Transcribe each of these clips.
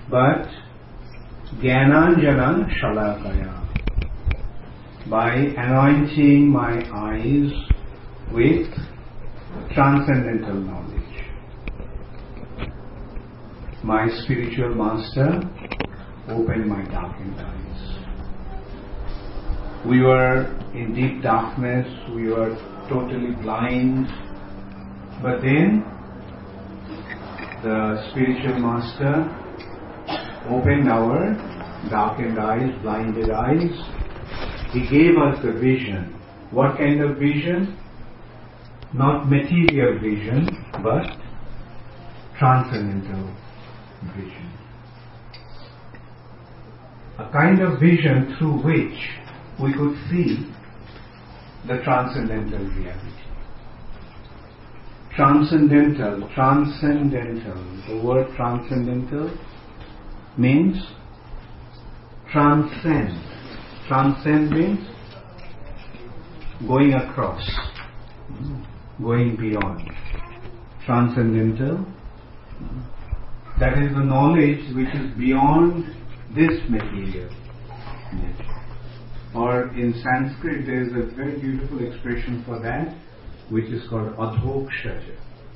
but Jnananjana Shalakaya, by anointing my eyes with transcendental knowledge. My spiritual master opened my darkened eyes. We were in deep darkness, we were totally blind, but then the spiritual master opened our darkened eyes, blinded eyes. He gave us the vision. What kind of vision? Not material vision, but transcendental vision. A kind of vision through which we could see the transcendental reality. Transcendental. The word transcendental means transcend. Transcend means going across, going beyond. Transcendental, that is the knowledge which is beyond this material nature. Or in Sanskrit there is a very beautiful expression for that, which is called adhokshaja.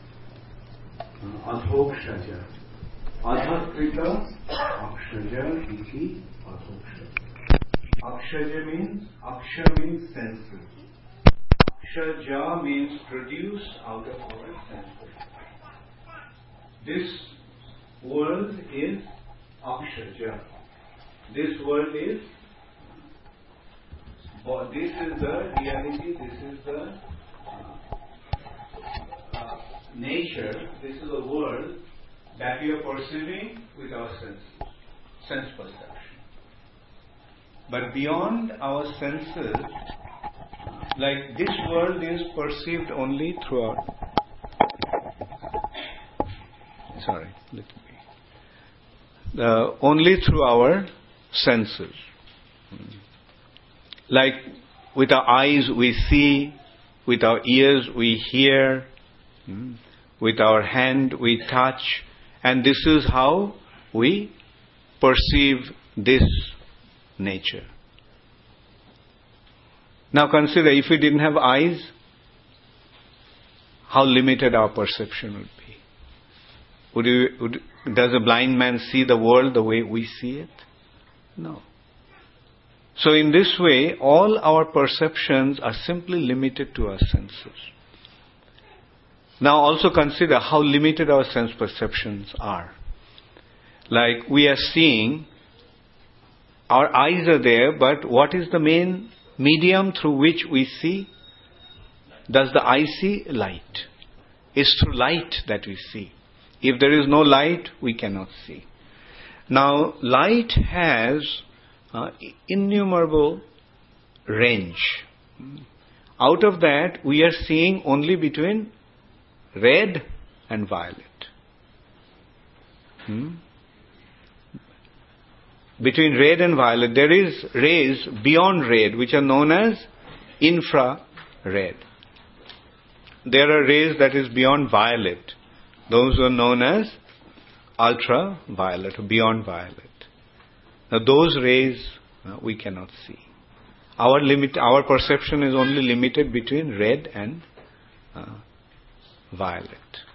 Adhokshaja. Adhakrita akshaja iti adhokshaja. Akshaja means, aksha means senses. Akshaja means produced out of our senses. This world is akshaja. This world is, this is the reality, this is the nature, this is the world that we are perceiving with our senses, sense perception. But beyond our senses, like this world is perceived only through our... only through our senses. Like with our eyes we see, with our ears we hear, with our hand we touch, and this is how we perceive this nature. Now consider, if we didn't have eyes, how limited our perception would be. Does a blind man see the world the way we see it? No. So in this way, all our perceptions are simply limited to our senses. Now also consider how limited our sense perceptions are. Like we are seeing, our eyes are there, but what is the main medium through which we see? Does the eye see? Light. It's through light that we see. If there is no light, we cannot see. Now, light has innumerable range. Out of that, we are seeing only between red and violet. Between red and violet, there is rays beyond red, which are known as infrared. There are rays that is beyond violet. Those are known as ultraviolet, or beyond violet. Now those rays we cannot see. Our perception is only limited between red and violet.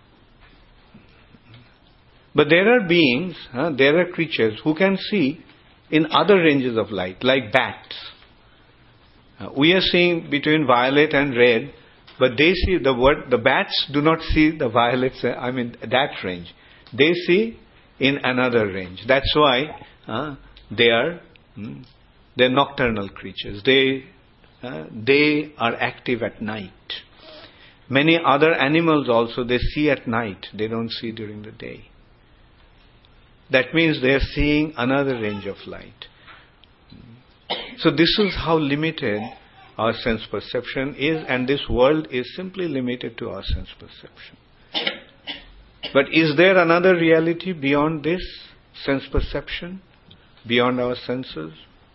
But there are beings, there are creatures who can see in other ranges of light, like bats. We are seeing between violet and red, but they see the bats do not see the violets, that range. They see in another range. That's why they're nocturnal creatures. They are active at night. Many other animals also, they see at night. They don't see during the day. That means they are seeing another range of light. So this is how limited our sense perception is, and this world is simply limited to our sense perception. But is there another reality beyond this sense perception? Beyond our senses?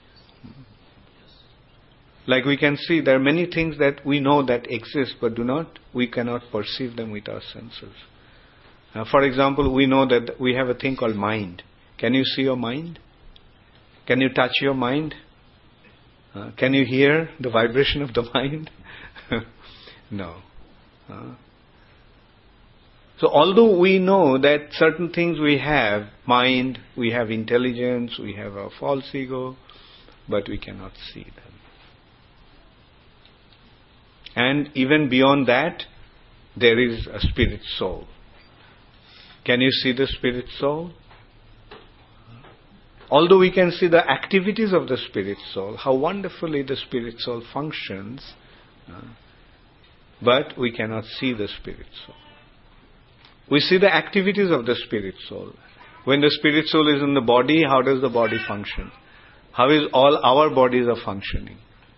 Like we can see, there are many things that we know that exist, but we cannot perceive them with our senses. For example, we know that we have a thing called mind. Can you see your mind? Can you touch your mind? Can you hear the vibration of the mind? No. So although we know that certain things we have, mind, we have intelligence, we have our false ego, but we cannot see them. And even beyond that, there is a spirit soul. Can you see the spirit soul? Although we can see the activities of the spirit soul, how wonderfully the spirit soul functions, but we cannot see the spirit soul. We see the activities of the spirit soul. When the spirit soul is in the body, how does the body function? How is all our bodies are functioning?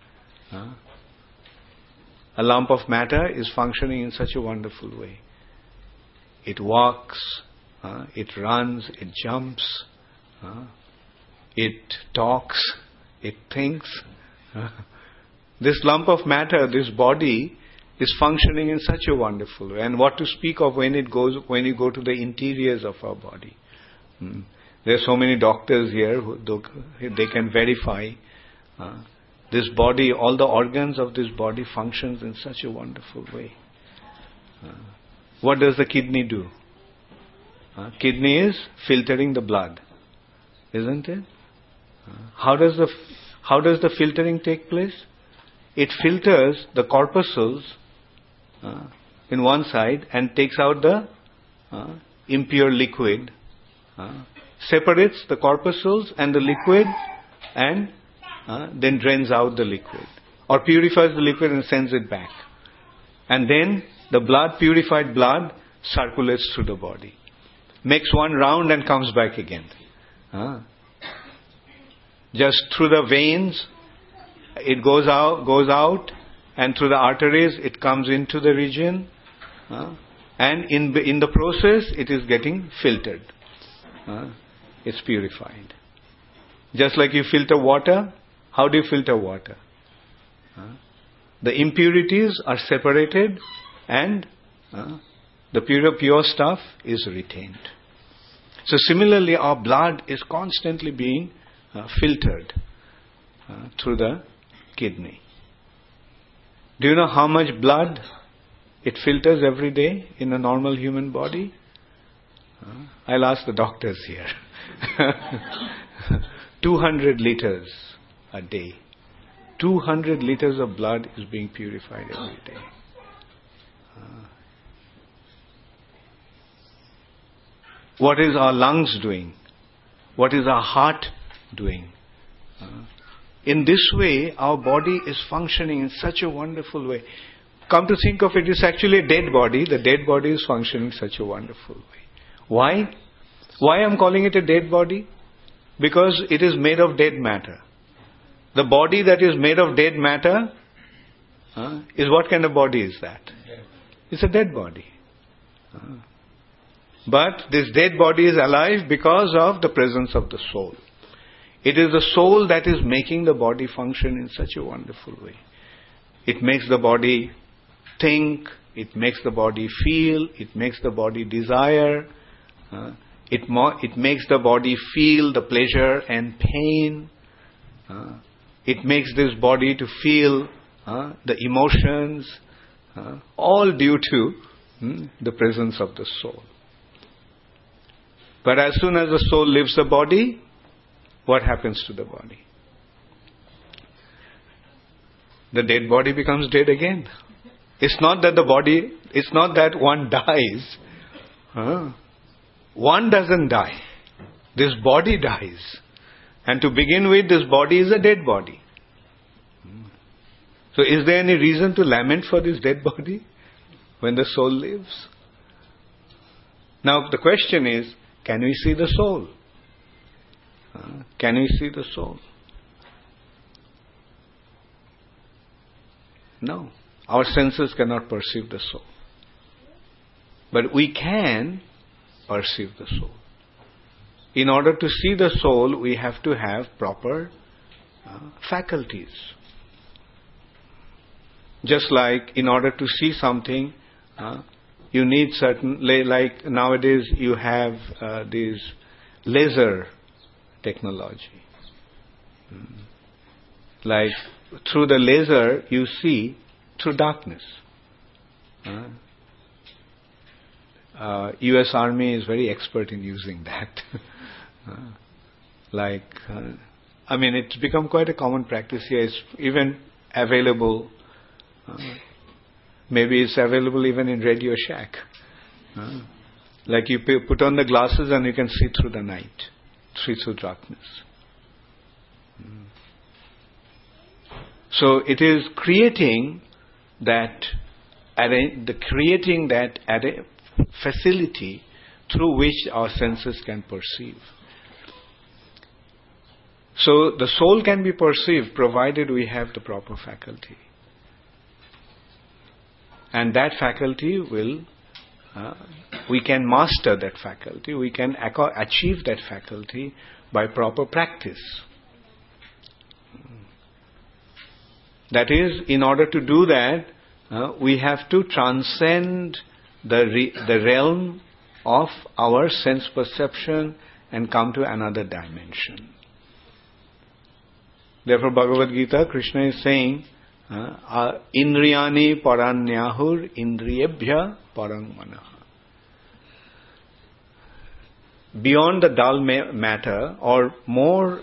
A lump of matter is functioning in such a wonderful way. It walks, it runs, it jumps, it talks, it thinks. This lump of matter, this body, is functioning in such a wonderful way. And what to speak of when you go to the interiors of our body. There are so many doctors here who they can verify this body, all the organs of this body functions in such a wonderful way. What does the kidney do? Kidney is filtering the blood, isn't it? How does the filtering take place? It filters the corpuscles in one side and takes out the impure liquid, separates the corpuscles and the liquid, and then drains out the liquid, or purifies the liquid and sends it back. And then the blood, purified blood, circulates through the body, makes one round and comes back again. Just through the veins, it goes out, and through the arteries, it comes into the region, and in the process, it is getting filtered. It's purified. Just like you filter water, how do you filter water? The impurities are separated, and the pure stuff is retained. So similarly, our blood is constantly being filtered through the kidney. Do you know how much blood it filters every day in a normal human body? I'll ask the doctors here. 200 liters a day. 200 liters of blood is being purified every day. What is our lungs doing? What is our heart doing? In this way, our body is functioning in such a wonderful way. Come to think of it, it's actually a dead body. The dead body is functioning in such a wonderful way. Why? Why I'm calling it a dead body? Because it is made of dead matter. The body that is made of dead matter is what kind of body is that? It's a dead body. But this dead body is alive because of the presence of the soul. It is the soul that is making the body function in such a wonderful way. It makes the body think, it makes the body feel, it makes the body desire, it makes the body feel the pleasure and pain. It makes this body to feel the emotions, all due to the presence of the soul. But as soon as the soul leaves the body, what happens to the body? The dead body becomes dead again. It's not that one dies. One doesn't die. This body dies. And to begin with, this body is a dead body. So is there any reason to lament for this dead body when the soul lives? Now the question is, can we see the soul? Can we see the soul? No. Our senses cannot perceive the soul. But we can perceive the soul. In order to see the soul, we have to have proper faculties. Just like in order to see something, you need certain, like nowadays you have these laser technology. Like through the laser you see through darkness. US Army is very expert in using that. It's become quite a common practice here. It's even available. Maybe it's available even in Radio Shack. Like you put on the glasses and you can see through the night, see through darkness. So it is creating that facility through which our senses can perceive. So the soul can be perceived provided we have the proper faculty. And that faculty we can master that faculty, we can achieve that faculty by proper practice. That is, in order to do that, we have to transcend the realm of our sense perception and come to another dimension. Therefore, Bhagavad Gita, Krishna is saying, Indriyani paranyahur indriyebhya parang manaha. Beyond the dull matter, or more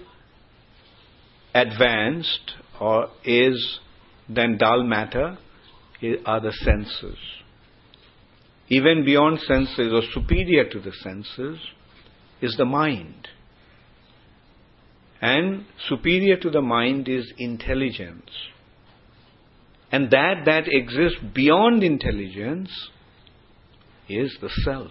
advanced than dull matter, are the senses. Even beyond senses, or superior to the senses, is the mind. And superior to the mind is intelligence. And that exists beyond intelligence is the self.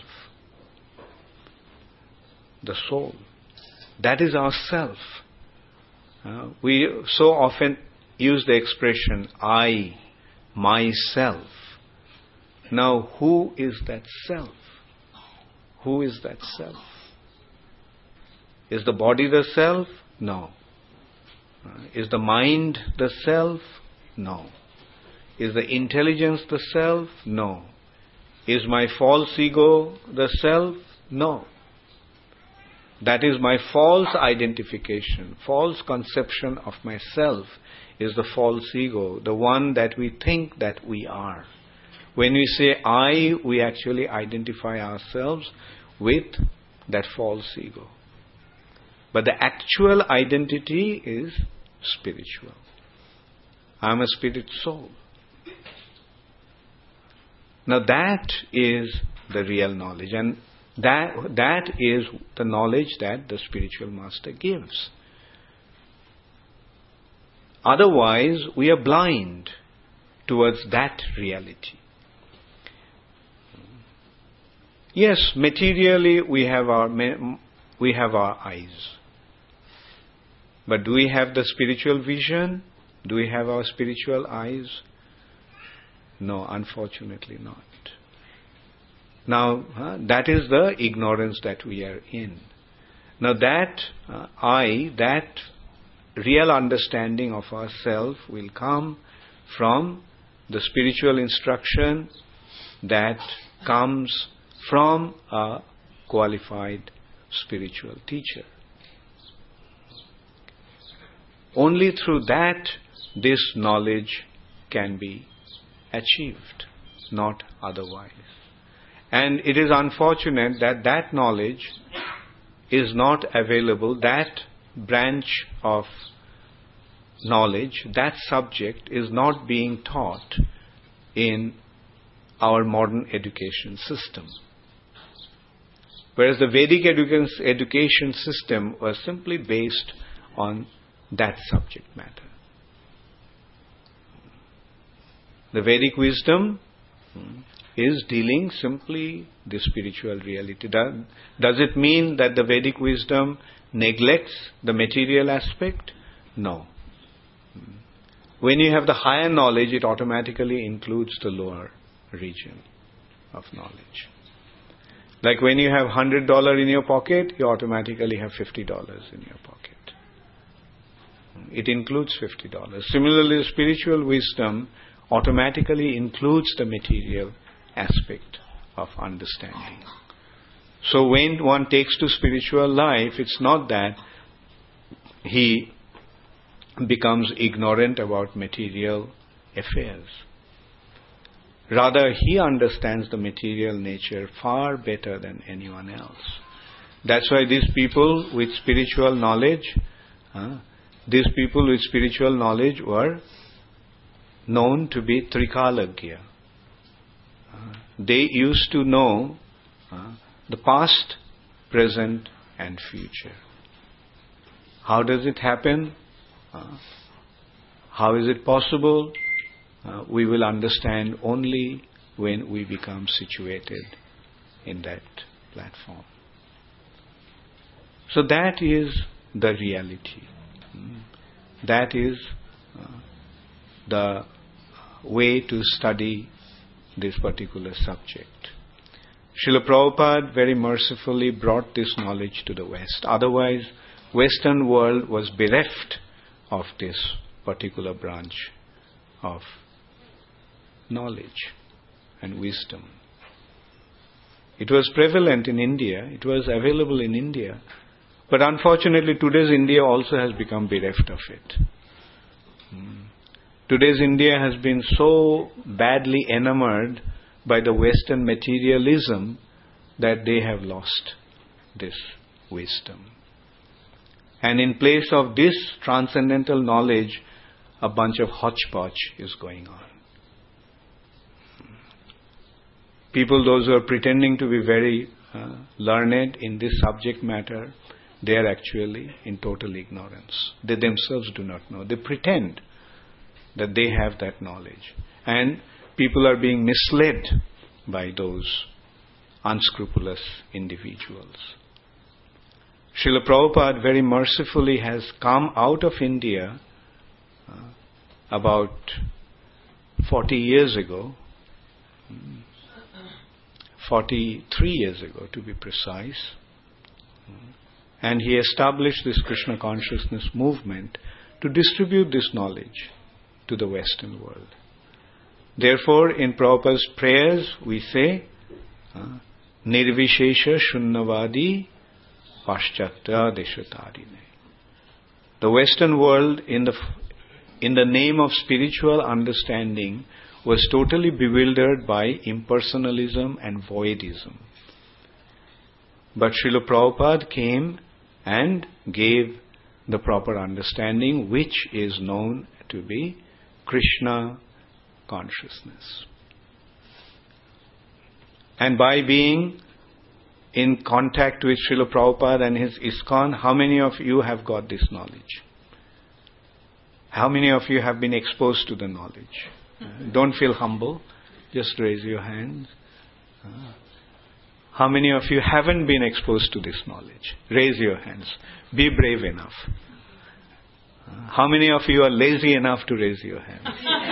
The soul. That is our self. We so often use the expression, I, myself. Now, who is that self? Who is that self? Is the body the self? No. Is the mind the self? No. Is the intelligence the self? No. Is my false ego the self? No. That is my false identification, false conception of myself is the false ego, the one that we think that we are. When we say I, we actually identify ourselves with that false ego. But the actual identity is spiritual. I am a spirit soul. Now that is the real knowledge, and that is the knowledge that the spiritual master gives. Otherwise, we are blind towards that reality. Yes, materially we have our eyes. But do we have the spiritual vision? Do we have our spiritual eyes? No, unfortunately not. Now, that is the ignorance that we are in. Now that that real understanding of ourself will come from the spiritual instruction that comes from a qualified spiritual teacher. Only through that this knowledge can be achieved, not otherwise. And it is unfortunate that that knowledge is not available, that branch of knowledge, that subject is not being taught in our modern education system. Whereas the Vedic education system was simply based on that subject matter. The Vedic wisdom is dealing simply the spiritual reality. Does it mean that the Vedic wisdom neglects the material aspect? No. When you have the higher knowledge, it automatically includes the lower region of knowledge. Like when you have $100 in your pocket, you automatically have $50 in your pocket. It includes $50. Similarly, spiritual wisdom automatically includes the material aspect of understanding. So when one takes to spiritual life, it's not that he becomes ignorant about material affairs. Rather, he understands the material nature far better than anyone else. That's why these people with spiritual knowledge were known to be Trikalagya. They used to know the past, present and future. How does it happen? How is it possible? We will understand only when we become situated in that platform. So that is the reality. That is the way to study this particular subject. Srila Prabhupada very mercifully brought this knowledge to the West. Otherwise, Western world was bereft of this particular branch of knowledge and wisdom. It was prevalent in India, it was available in India, but unfortunately today's India also has become bereft of it. Today's India has been so badly enamored by the Western materialism that they have lost this wisdom. And in place of this transcendental knowledge, a bunch of hodgepodge is going on. People, those who are pretending to be very learned in this subject matter, they are actually in total ignorance. They themselves do not know. They pretend that they have that knowledge. And people are being misled by those unscrupulous individuals. Srila Prabhupada very mercifully has come out of India about 40 years ago, 43 years ago to be precise, and he established this Krishna consciousness movement to distribute this knowledge to the Western world. Therefore, in Prabhupada's prayers, we say, Nirvishesha Shunnavadi Paschatya Deshatarine. The Western world, in the name of spiritual understanding, was totally bewildered by impersonalism and voidism. But Srila Prabhupada came and gave the proper understanding, which is known to be Krishna consciousness. And by being in contact with Srila Prabhupada and his ISKCON, how many of you have got this knowledge? How many of you have been exposed to the knowledge? Don't feel humble. Just raise your hands. How many of you haven't been exposed to this knowledge? Raise your hands. Be brave enough. How many of you are lazy enough to raise your hands?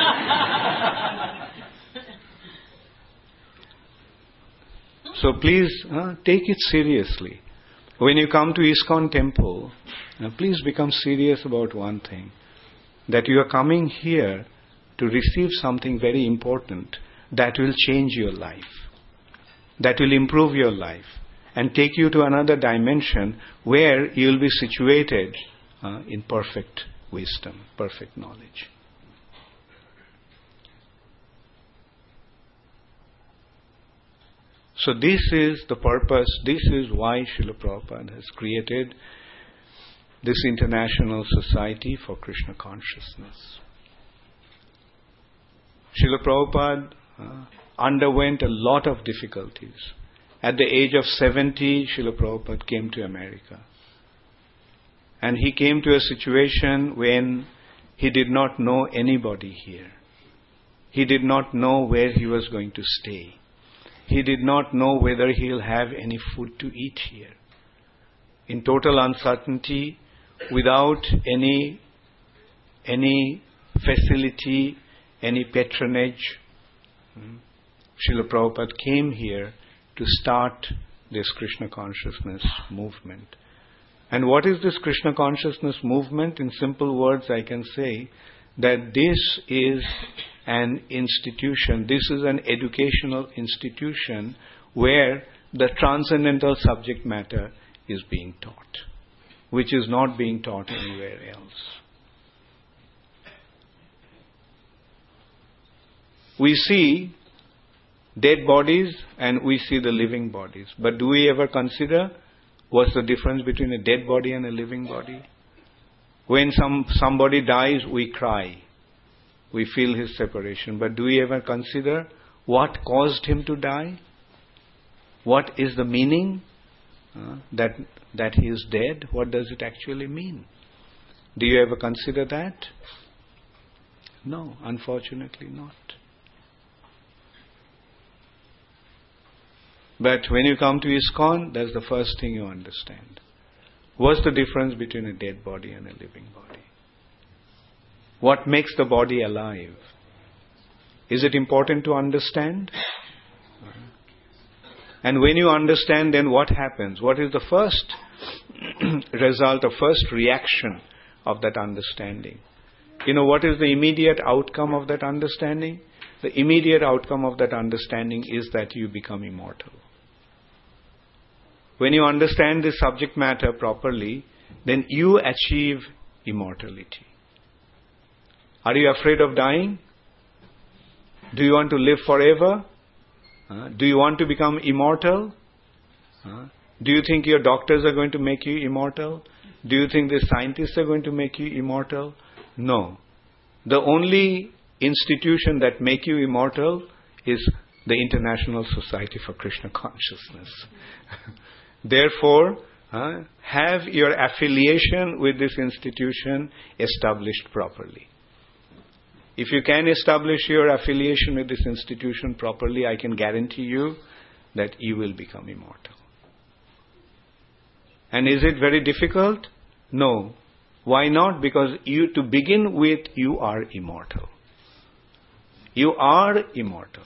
So please take it seriously. When you come to ISKCON temple, please become serious about one thing. That you are coming here to receive something very important that will change your life. That will improve your life and take you to another dimension where you will be situated in perfect wisdom, perfect knowledge. So this is the purpose, this is why Srila Prabhupada has created this International Society for Krishna Consciousness. Srila Prabhupada underwent a lot of difficulties. At the age of 70, Srila Prabhupada came to America. And he came to a situation when he did not know anybody here. He did not know where he was going to stay. He did not know whether he'll have any food to eat here. In total uncertainty, without any facility, any patronage, Srila Prabhupada came here to start this Krishna consciousness movement. And what is this Krishna consciousness movement? In simple words, I can say that this is an institution, this is an educational institution where the transcendental subject matter is being taught, which is not being taught anywhere else. We see dead bodies and we see the living bodies. But do we ever consider what's the difference between a dead body and a living body? When somebody dies, we cry. We feel his separation. But do we ever consider what caused him to die? What is the meaning that he is dead? What does it actually mean? Do you ever consider that? No, unfortunately not. But when you come to ISKCON, that's the first thing you understand. What's the difference between a dead body and a living body? What makes the body alive? Is it important to understand? And when you understand, then what happens? What is the first result or first reaction of that understanding? You know, what is the immediate outcome of that understanding? The immediate outcome of that understanding is that you become immortal. When you understand this subject matter properly, then you achieve immortality. Are you afraid of dying? Do you want to live forever? Do you want to become immortal? Do you think your doctors are going to make you immortal? Do you think the scientists are going to make you immortal? No. The only institution that make you immortal is the International Society for Krishna Consciousness. Therefore, have your affiliation with this institution established properly. If you can establish your affiliation with this institution properly, I can guarantee you that you will become immortal. And is it very difficult? No. Why not? Because to begin with, you are immortal. You are immortal.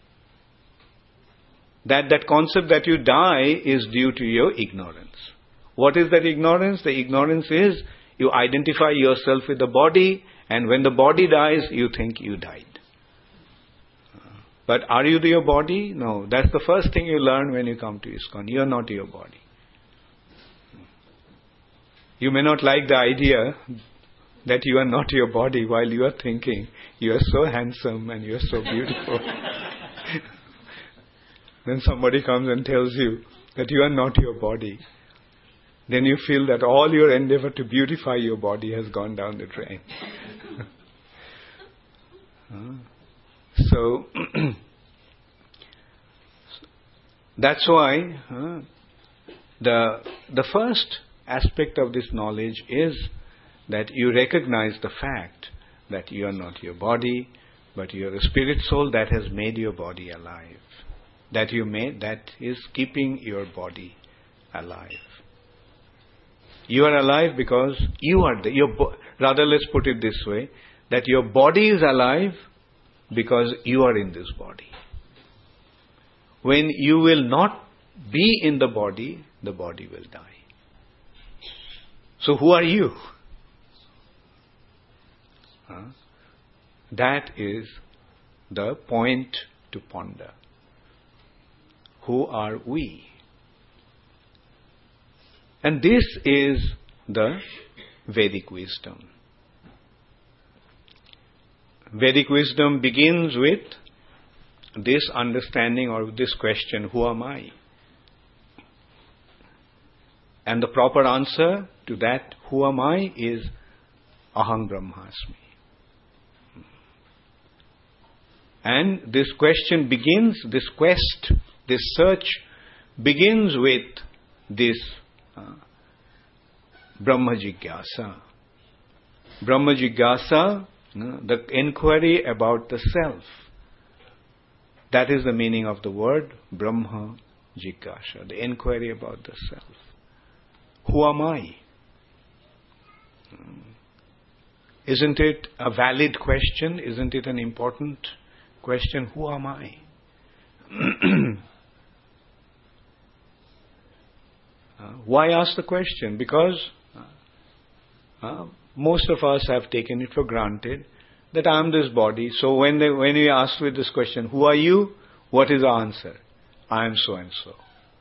That concept that you die is due to your ignorance. What is that ignorance? The ignorance is you identify yourself with the body, and when the body dies, you think you died. But are you your body? No. That's the first thing you learn when you come to ISKCON. You are not your body. You may not like the idea that you are not your body while you are thinking, you are so handsome and you are so beautiful. Then somebody comes and tells you that you are not your body. Then you feel that all your endeavor to beautify your body has gone down the drain. So, that's why the first aspect of this knowledge is that you recognize the fact that you are not your body, but you are a spirit soul that has made your body alive. That is keeping your body alive. You are alive because you are rather, let's put it this way, that your body is alive because you are in this body. When you will not be in the body will die. So who are you? That is the point to ponder. Who are we? And this is the Vedic wisdom. Vedic wisdom begins with this understanding or this question, who am I? And the proper answer to that, who am I, is Aham Brahmasmi. And this question begins, this quest, this search begins with this Brahma Jigyasa. Brahma Jigyasa, the inquiry about the self. That is the meaning of the word Brahma Jigyasa, the inquiry about the self. Who am I? Isn't it a valid question? Isn't it an important question? Who am I? Why ask the question? Because most of us have taken it for granted that I am this body. So when we ask with this question, who are you? What is the answer? I am so and so.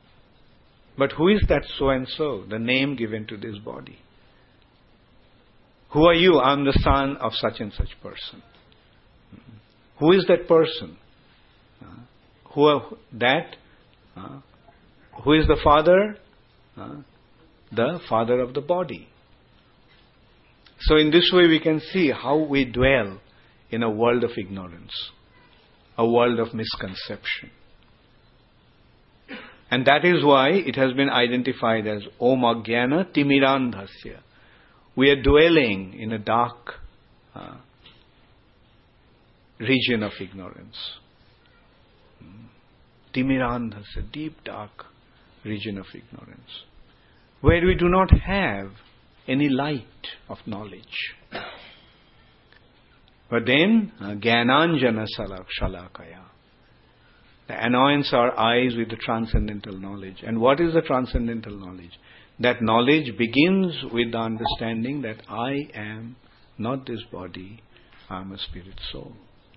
But who is that so and so? The name given to this body. Who are you? I am the son of such and such person. Who is that person? Who is the father? The father of the body. So in this way we can see how we dwell in a world of ignorance, a world of misconception. And that is why it has been identified as Om Ajnana Timirandhasya. We are dwelling in a dark region of ignorance. Timirandhasya, deep dark region of ignorance, where we do not have any light of knowledge. But then, Jnananjana Shalakaya, the annoyance our eyes with the transcendental knowledge. And what is the transcendental knowledge? That knowledge begins with the understanding that I am not this body, I am a spirit soul.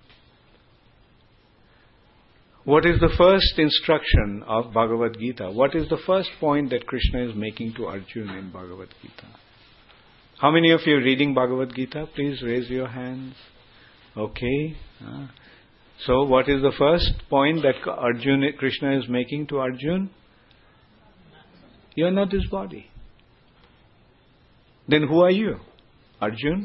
What is the first instruction of Bhagavad Gita? What is the first point that Krishna is making to Arjuna in Bhagavad Gita? How many of you are reading Bhagavad Gita? Please raise your hands. Okay. So what is the first point that Krishna is making to Arjuna? You are not this body. Then who are you? Arjuna?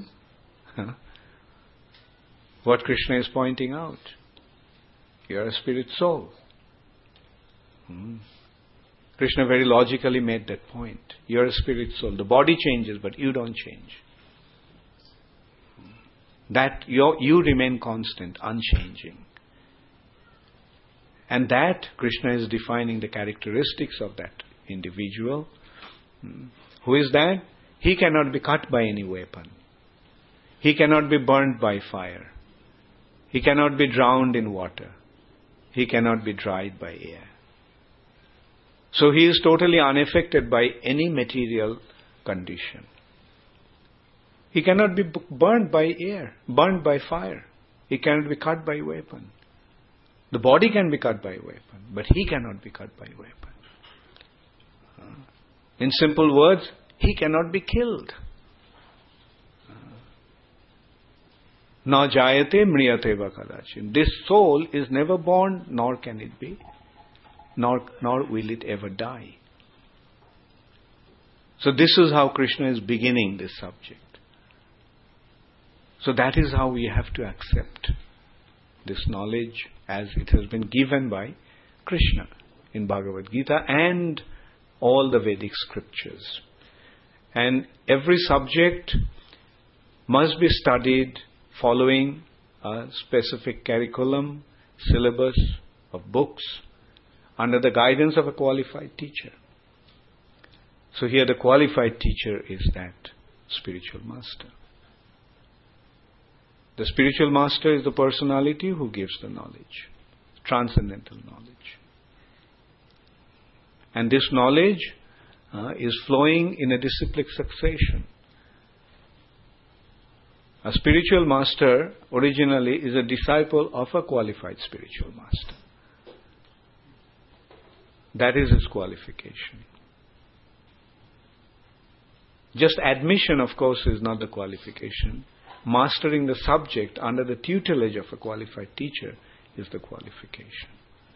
What Krishna is pointing out. You are a spirit soul. Krishna very logically made that point. You are a spirit soul. The body changes, but you don't change. That you remain constant, unchanging. And that Krishna is defining the characteristics of that individual. Who is that? He cannot be cut by any weapon. He cannot be burnt by fire. He cannot be drowned in water. He cannot be dried by air. So he is totally unaffected by any material condition. He cannot be burnt by air, burnt by fire. He cannot be cut by weapon. The body can be cut by weapon, but he cannot be cut by weapon. In simple words, he cannot be killed. Na jayate mriyate va kadachin. This soul is never born, nor can it be, nor will it ever die. So this is how Krishna is beginning this subject. So that is how we have to accept this knowledge as it has been given by Krishna in Bhagavad Gita and all the Vedic scriptures. And every subject must be studied following a specific curriculum, syllabus of books under the guidance of a qualified teacher. So here the qualified teacher is that spiritual master. The spiritual master is the personality who gives the knowledge, transcendental knowledge. And this knowledge is flowing in a disciplic succession. A spiritual master originally is a disciple of a qualified spiritual master. That is his qualification. Just admission, of course, is not the qualification. Mastering the subject under the tutelage of a qualified teacher is the qualification.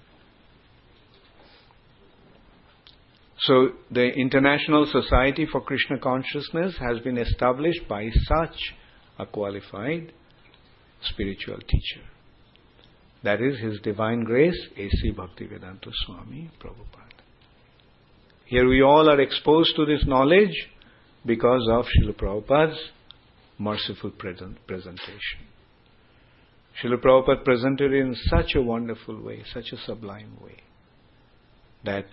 So the International Society for Krishna Consciousness has been established by such a qualified spiritual teacher. That is His Divine Grace, A.C. Bhaktivedanta Swami Prabhupada. Here we all are exposed to this knowledge because of Srila Prabhupada's merciful presentation. Srila Prabhupada presented it in such a wonderful way, such a sublime way, that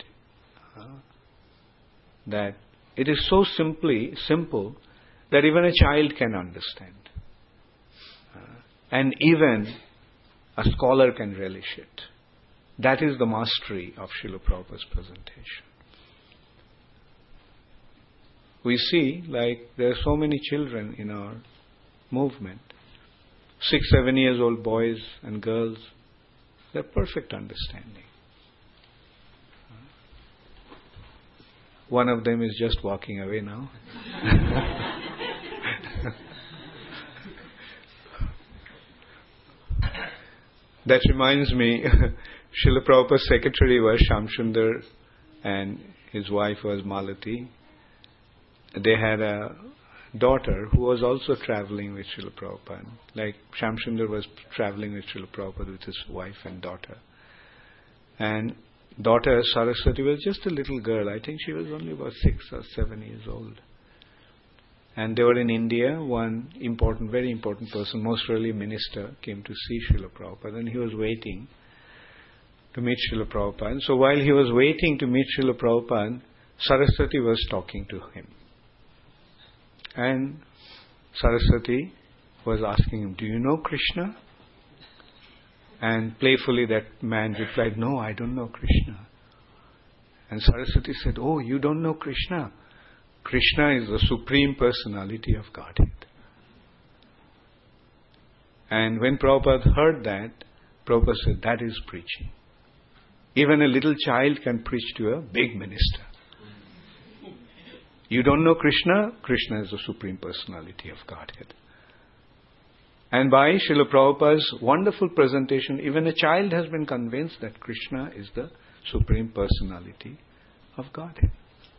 it is so simple that even a child can understand. And even a scholar can relish it. That is the mastery of Srila Prabhupada's presentation. We see, like, there are so many children in our movement, 6-7 years old boys and girls, they have perfect understanding. One of them is just walking away now. That reminds me, Srila Prabhupada's secretary was Shamsundar and his wife was Malati. They had a daughter who was also traveling with Srila Prabhupada. Like Shamsundar was traveling with Srila Prabhupada with his wife and daughter. And daughter Saraswati was just a little girl. I think she was only about 6 or 7 years old. And they were in India. One important, very important person, most really minister, came to see Srila Prabhupada, and he was waiting to meet Srila Prabhupada. So while he was waiting to meet Srila Prabhupada, Saraswati was talking to him. And Saraswati was asking him, "Do you know Krishna?" And playfully that man replied, "No, I don't know Krishna." And Saraswati said, "Oh, you don't know Krishna? Krishna is the Supreme Personality of Godhead." And when Prabhupada heard that, Prabhupada said, "That is preaching. Even a little child can preach to a big minister. You don't know Krishna? Krishna is the Supreme Personality of Godhead." And by Srila Prabhupada's wonderful presentation, even a child has been convinced that Krishna is the Supreme Personality of Godhead.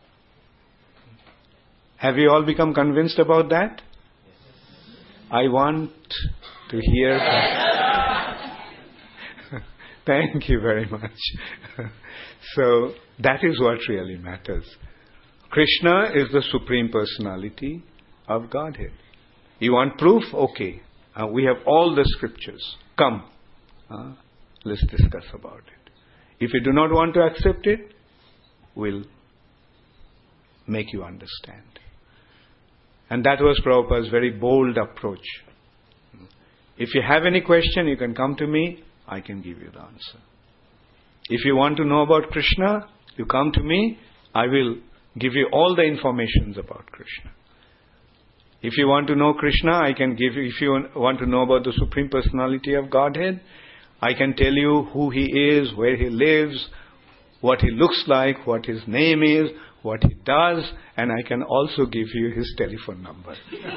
Have you all become convinced about that? I want to hear that. Thank you very much. So that is what really matters. Krishna is the Supreme Personality of Godhead. You want proof? Okay. We have all the scriptures. Come. Let's discuss about it. If you do not want to accept it, we'll make you understand. And that was Prabhupada's very bold approach. If you have any question, you can come to me. I can give you the answer. If you want to know about Krishna, you come to me. I will give you all the informations about Krishna. If you want to know Krishna, I can give you. If you want to know about the Supreme Personality of Godhead, I can tell you who He is, where He lives, what He looks like, what His name is, what He does, and I can also give you His telephone number.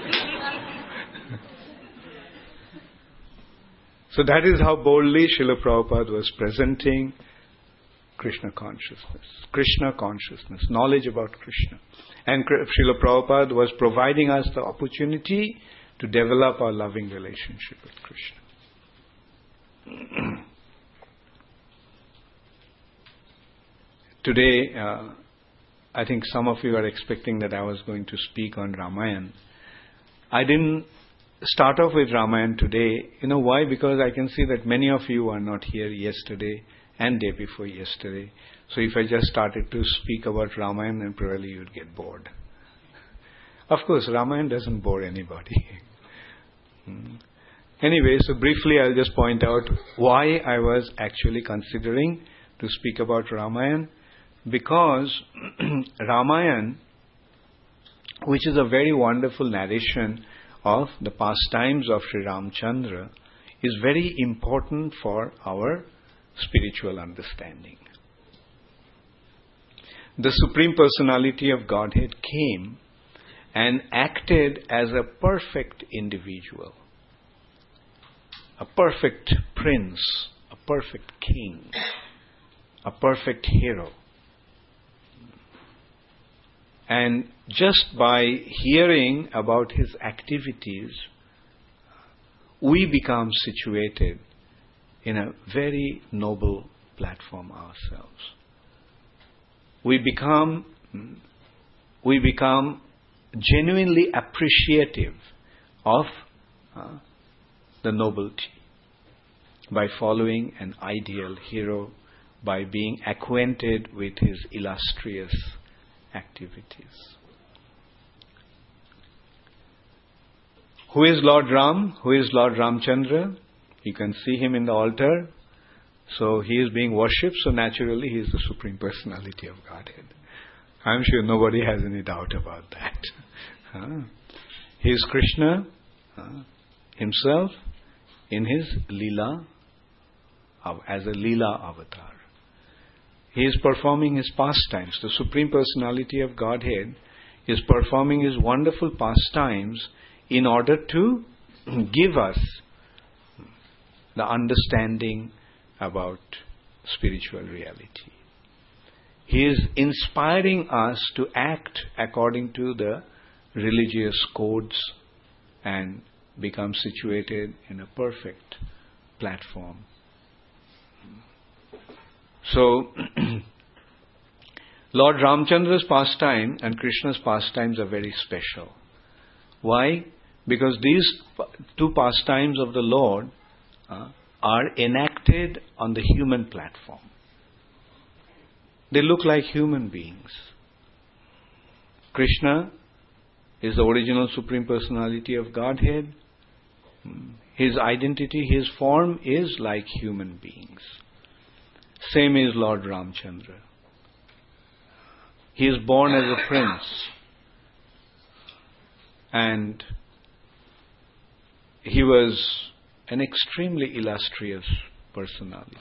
So that is how boldly Srila Prabhupada was presenting Krishna consciousness, knowledge about Krishna. And Srila Prabhupada was providing us the opportunity to develop our loving relationship with Krishna. Today, I think some of you are expecting that I was going to speak on Ramayana. I didn't start off with Ramayana today. You know why? Because I can see that many of you are not here yesterday and day before yesterday. So if I just started to speak about Ramayana, then probably you'd get bored. Of course, Ramayana doesn't bore anybody. Anyway, so briefly I'll just point out why I was actually considering to speak about Ramayana. Because Ramayana, which is a very wonderful narration of the pastimes of Sri Ramchandra, is very important for our spiritual understanding. The Supreme Personality of Godhead came and acted as a perfect individual, a perfect prince, a perfect king, a perfect hero. And just by hearing about his activities, we become situated in a very noble platform ourselves. We become genuinely appreciative of the nobility by following an ideal hero, by being acquainted with his illustrious activities. Who is Lord Ram? Who is Lord Ramchandra? You can see him in the altar. So he is being worshipped, so naturally he is the Supreme Personality of Godhead. I'm sure nobody has any doubt about that. He is Krishna himself in his Leela, as a Leela avatar. He is performing His pastimes. The Supreme Personality of Godhead is performing His wonderful pastimes in order to give us the understanding about spiritual reality. He is inspiring us to act according to the religious codes and become situated in a perfect platform. So, Lord Ramchandra's pastime and Krishna's pastimes are very special. Why? Because these two pastimes of the Lord are enacted on the human platform. They look like human beings. Krishna is the original Supreme Personality of Godhead. His identity, His form is like human beings. Same is Lord Ramchandra. He is born as a prince. And he was an extremely illustrious personality.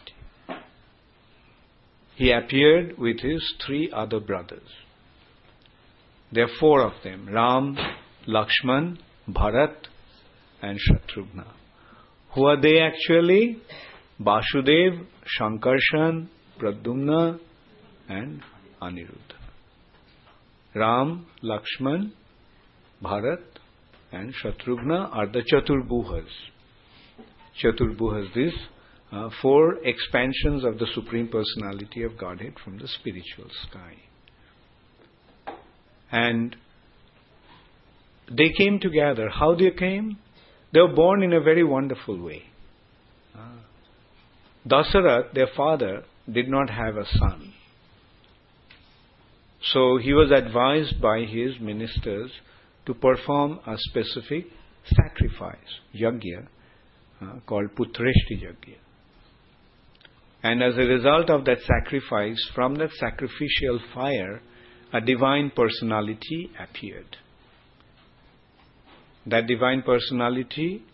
He appeared with his 3 other brothers. There are 4 of them: Ram, Lakshman, Bharat and Shatrughna. Who are they actually? Vasudev, Shankarshan, Pradyumna and Aniruddha. Ram, Lakshman, Bharat and Shatrughna are the Chaturbhujas. Chaturbhujas, these 4 expansions of the Supreme Personality of Godhead from the spiritual sky. And they came together. How they came? They were born in a very wonderful way. Dasarath, their father, did not have a son. So he was advised by his ministers to perform a specific sacrifice, yajna, called Putreshti Yajna. And as a result of that sacrifice, from that sacrificial fire, a divine personality appeared. That divine personality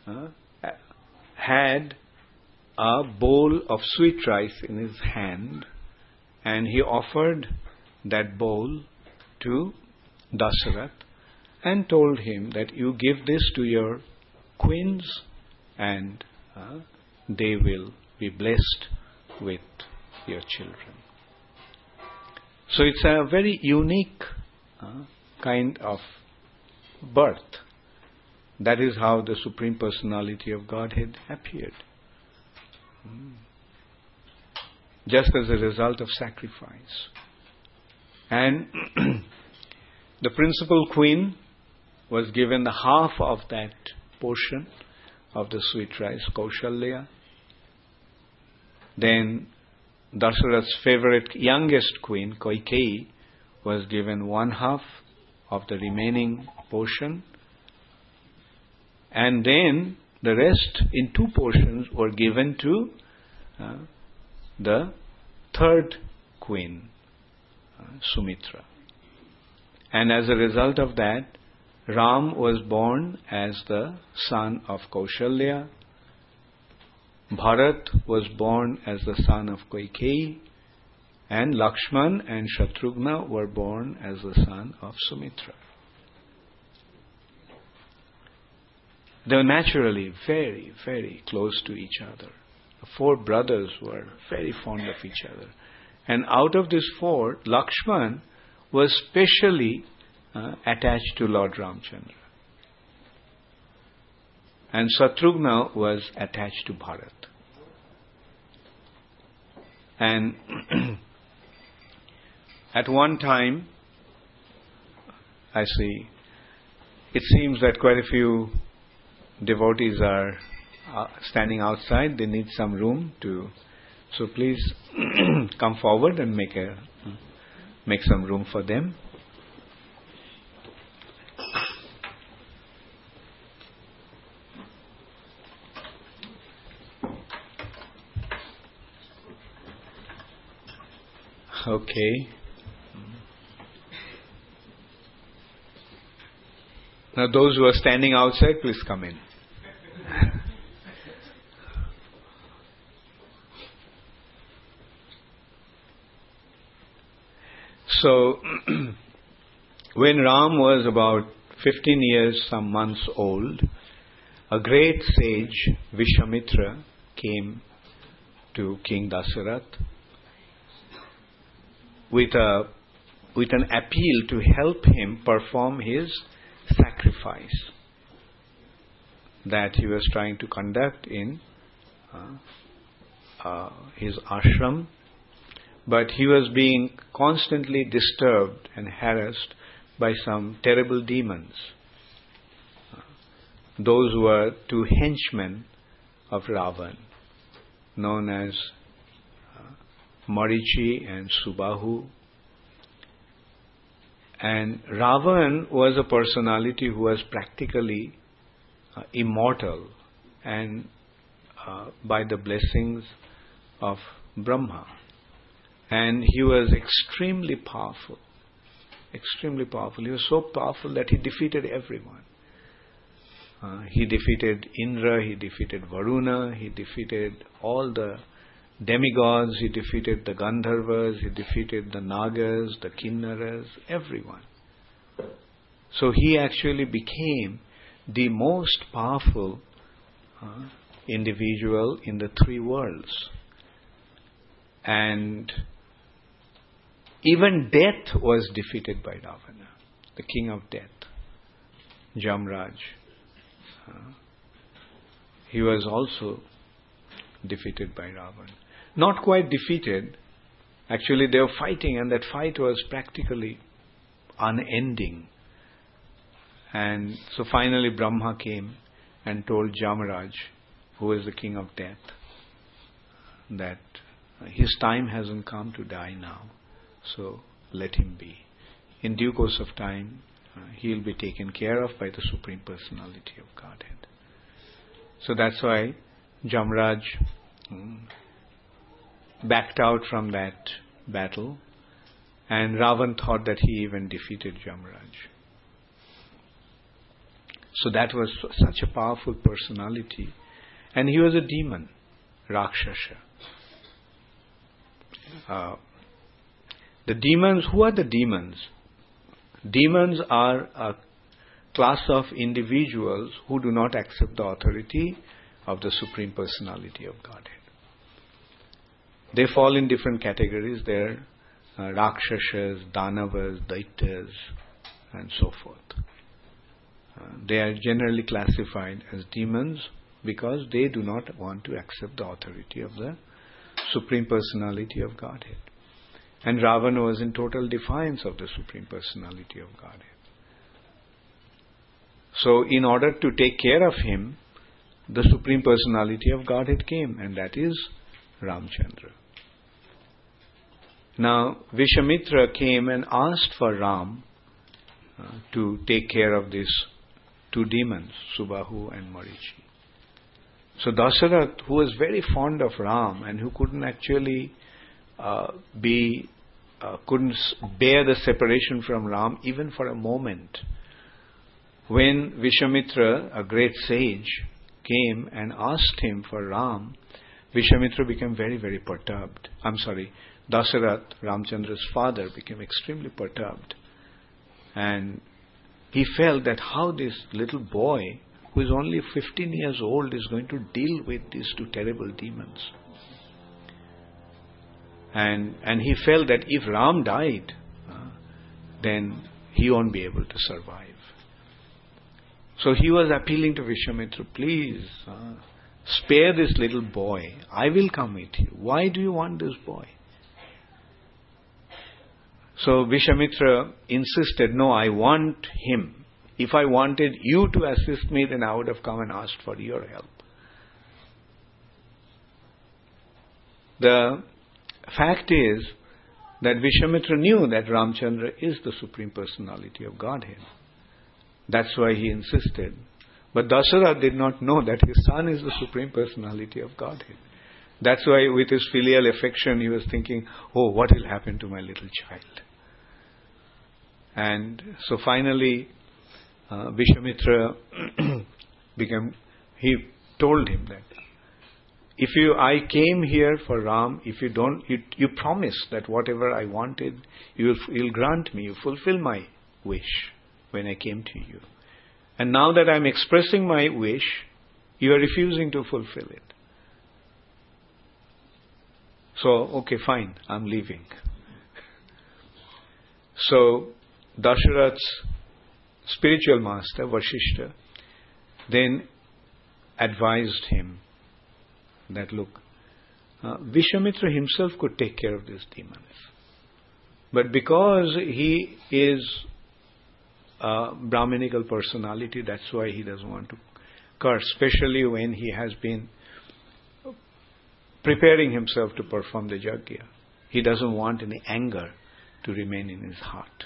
had a bowl of sweet rice in his hand, and he offered that bowl to Dasarath and told him that you give this to your queens and they will be blessed with your children. So it's a very unique kind of birth. That is how the Supreme Personality of Godhead appeared. Just as a result of sacrifice. And the principal queen was given the half of that portion of the sweet rice, Kaushalya. Then Dasarath's favorite youngest queen, Kaikeyi, was given 1/2 of the remaining portion. And then the rest in 2 portions were given to the third queen, Sumitra. And as a result of that, Ram was born as the son of Kaushalya. Bharat was born as the son of Kaikeyi. And Lakshman and Shatrughna were born as the son of Sumitra. They were naturally very, very close to each other. The 4 brothers were very fond of each other. And out of these 4, Lakshman was specially attached to Lord Ramchandra. And Shatrughna was attached to Bharat. And at one time, I see, it seems that quite a few devotees are standing outside. They need some room to. So please come forward and make some room for them. Okay. Now those who are standing outside, please come in. So, when Ram was about 15 years, some months old, a great sage, Vishwamitra, came to King Dasarath with an appeal to help him perform his sacrifice that he was trying to conduct in his ashram. But he was being constantly disturbed and harassed by some terrible demons. Those were two henchmen of Ravan, known as Marichi and Subahu. And Ravan was a personality who was practically immortal and by the blessings of Brahma. And he was extremely powerful. Extremely powerful. He was so powerful that he defeated everyone. He defeated Indra, he defeated Varuna, he defeated all the demigods, he defeated the Gandharvas, he defeated the Nagas, the Kinnaras, everyone. So he actually became the most powerful individual in the three worlds. And even death was defeated by Ravana, the king of death, Jamraj. He was also defeated by Ravana. Not quite defeated. Actually, they were fighting, and that fight was practically unending. And so finally Brahma came and told Jamraj, who is the king of death, that his time hasn't come to die now. So let him be. In due course of time, he will be taken care of by the Supreme Personality of Godhead. So that's why Jamraj backed out from that battle, and Ravan thought that he even defeated Jamraj. So that was such a powerful personality. And he was a demon, Rakshasa. The demons, who are the demons? Demons are a class of individuals who do not accept the authority of the Supreme Personality of Godhead. They fall in different categories. They're Rakshasas, Danavas, Daityas, and so forth. They are generally classified as demons because they do not want to accept the authority of the Supreme Personality of Godhead. And Ravana was in total defiance of the Supreme Personality of Godhead. So in order to take care of him, the Supreme Personality of Godhead came, and that is Ramchandra. Now, Vishwamitra came and asked for Ram to take care of these two demons, Subahu and Marichi. So Dasarath, who was very fond of Ram and who couldn't actually couldn't bear the separation from Ram even for a moment, when Vishwamitra, a great sage, came and asked him for Ram, Vishwamitra became very, very perturbed. Dasarath, Ramchandra's father, became extremely perturbed. And he felt that how this little boy, who is only 15 years old, is going to deal with these two terrible demons. And he felt that if Ram died, then he won't be able to survive. So he was appealing to Vishwamitra, please, spare this little boy. I will come with you. Why do you want this boy? So Vishwamitra insisted, no, I want him. If I wanted you to assist me, then I would have come and asked for your help. The fact is that Vishwamitra knew that Ramchandra is the Supreme Personality of Godhead. That's why he insisted. But Dasarath did not know that his son is the Supreme Personality of Godhead. That's why with his filial affection he was thinking, oh, what will happen to my little child? And so finally Vishwamitra he told him that I came here for Ram, if you don't, you promise that whatever I wanted, you'll grant me, you fulfill my wish when I came to you. And now that I'm expressing my wish, you are refusing to fulfill it. So, okay, fine, I'm leaving. So, Dasharath's spiritual master, Vashishta, then advised him that, look, Vishwamitra himself could take care of these demons. But because he is a Brahminical personality, that's why he doesn't want to curse, especially when he has been preparing himself to perform the yajna. He doesn't want any anger to remain in his heart.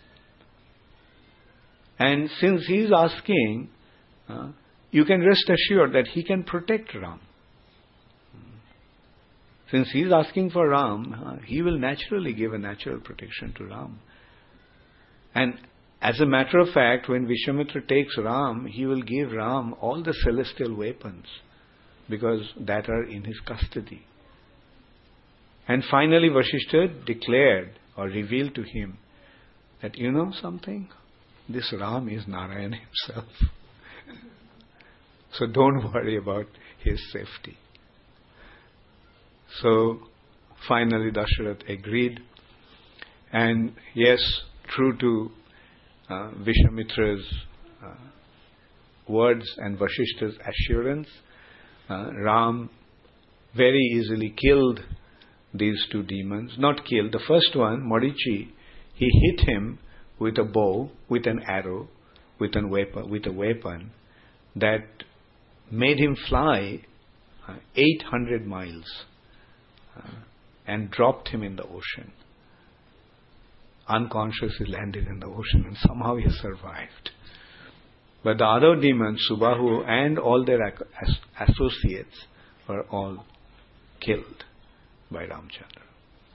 And since he is asking, you can rest assured that he can protect Ram. Since he is asking for Ram, he will naturally give a natural protection to Ram. And as a matter of fact, when Vishwamitra takes Ram, he will give Ram all the celestial weapons, because that are in his custody. And finally Vashishta declared or revealed to him that, you know something? This Ram is Narayan himself. So don't worry about his safety. So finally Dasharath agreed. And yes, true to Vishwamitra's words and Vashishta's assurance, Ram very easily killed these two demons. Not killed. The first one, Marichi, he hit him with a bow, with an arrow, with a weapon that made him fly 800 miles and dropped him in the ocean. Unconscious, he landed in the ocean and somehow he survived. But the other demons, Subahu and all their associates, were all killed by Ramchandra.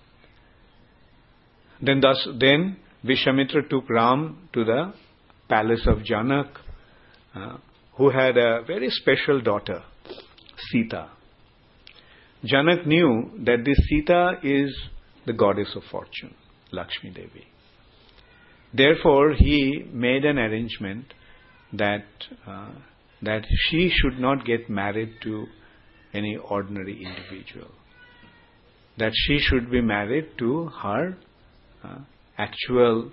Then Vishwamitra took Ram to the palace of Janak, who had a very special daughter, Sita. Janak knew that this Sita is the goddess of fortune, Lakshmi Devi. Therefore, he made an arrangement that she should not get married to any ordinary individual. That she should be married to her actual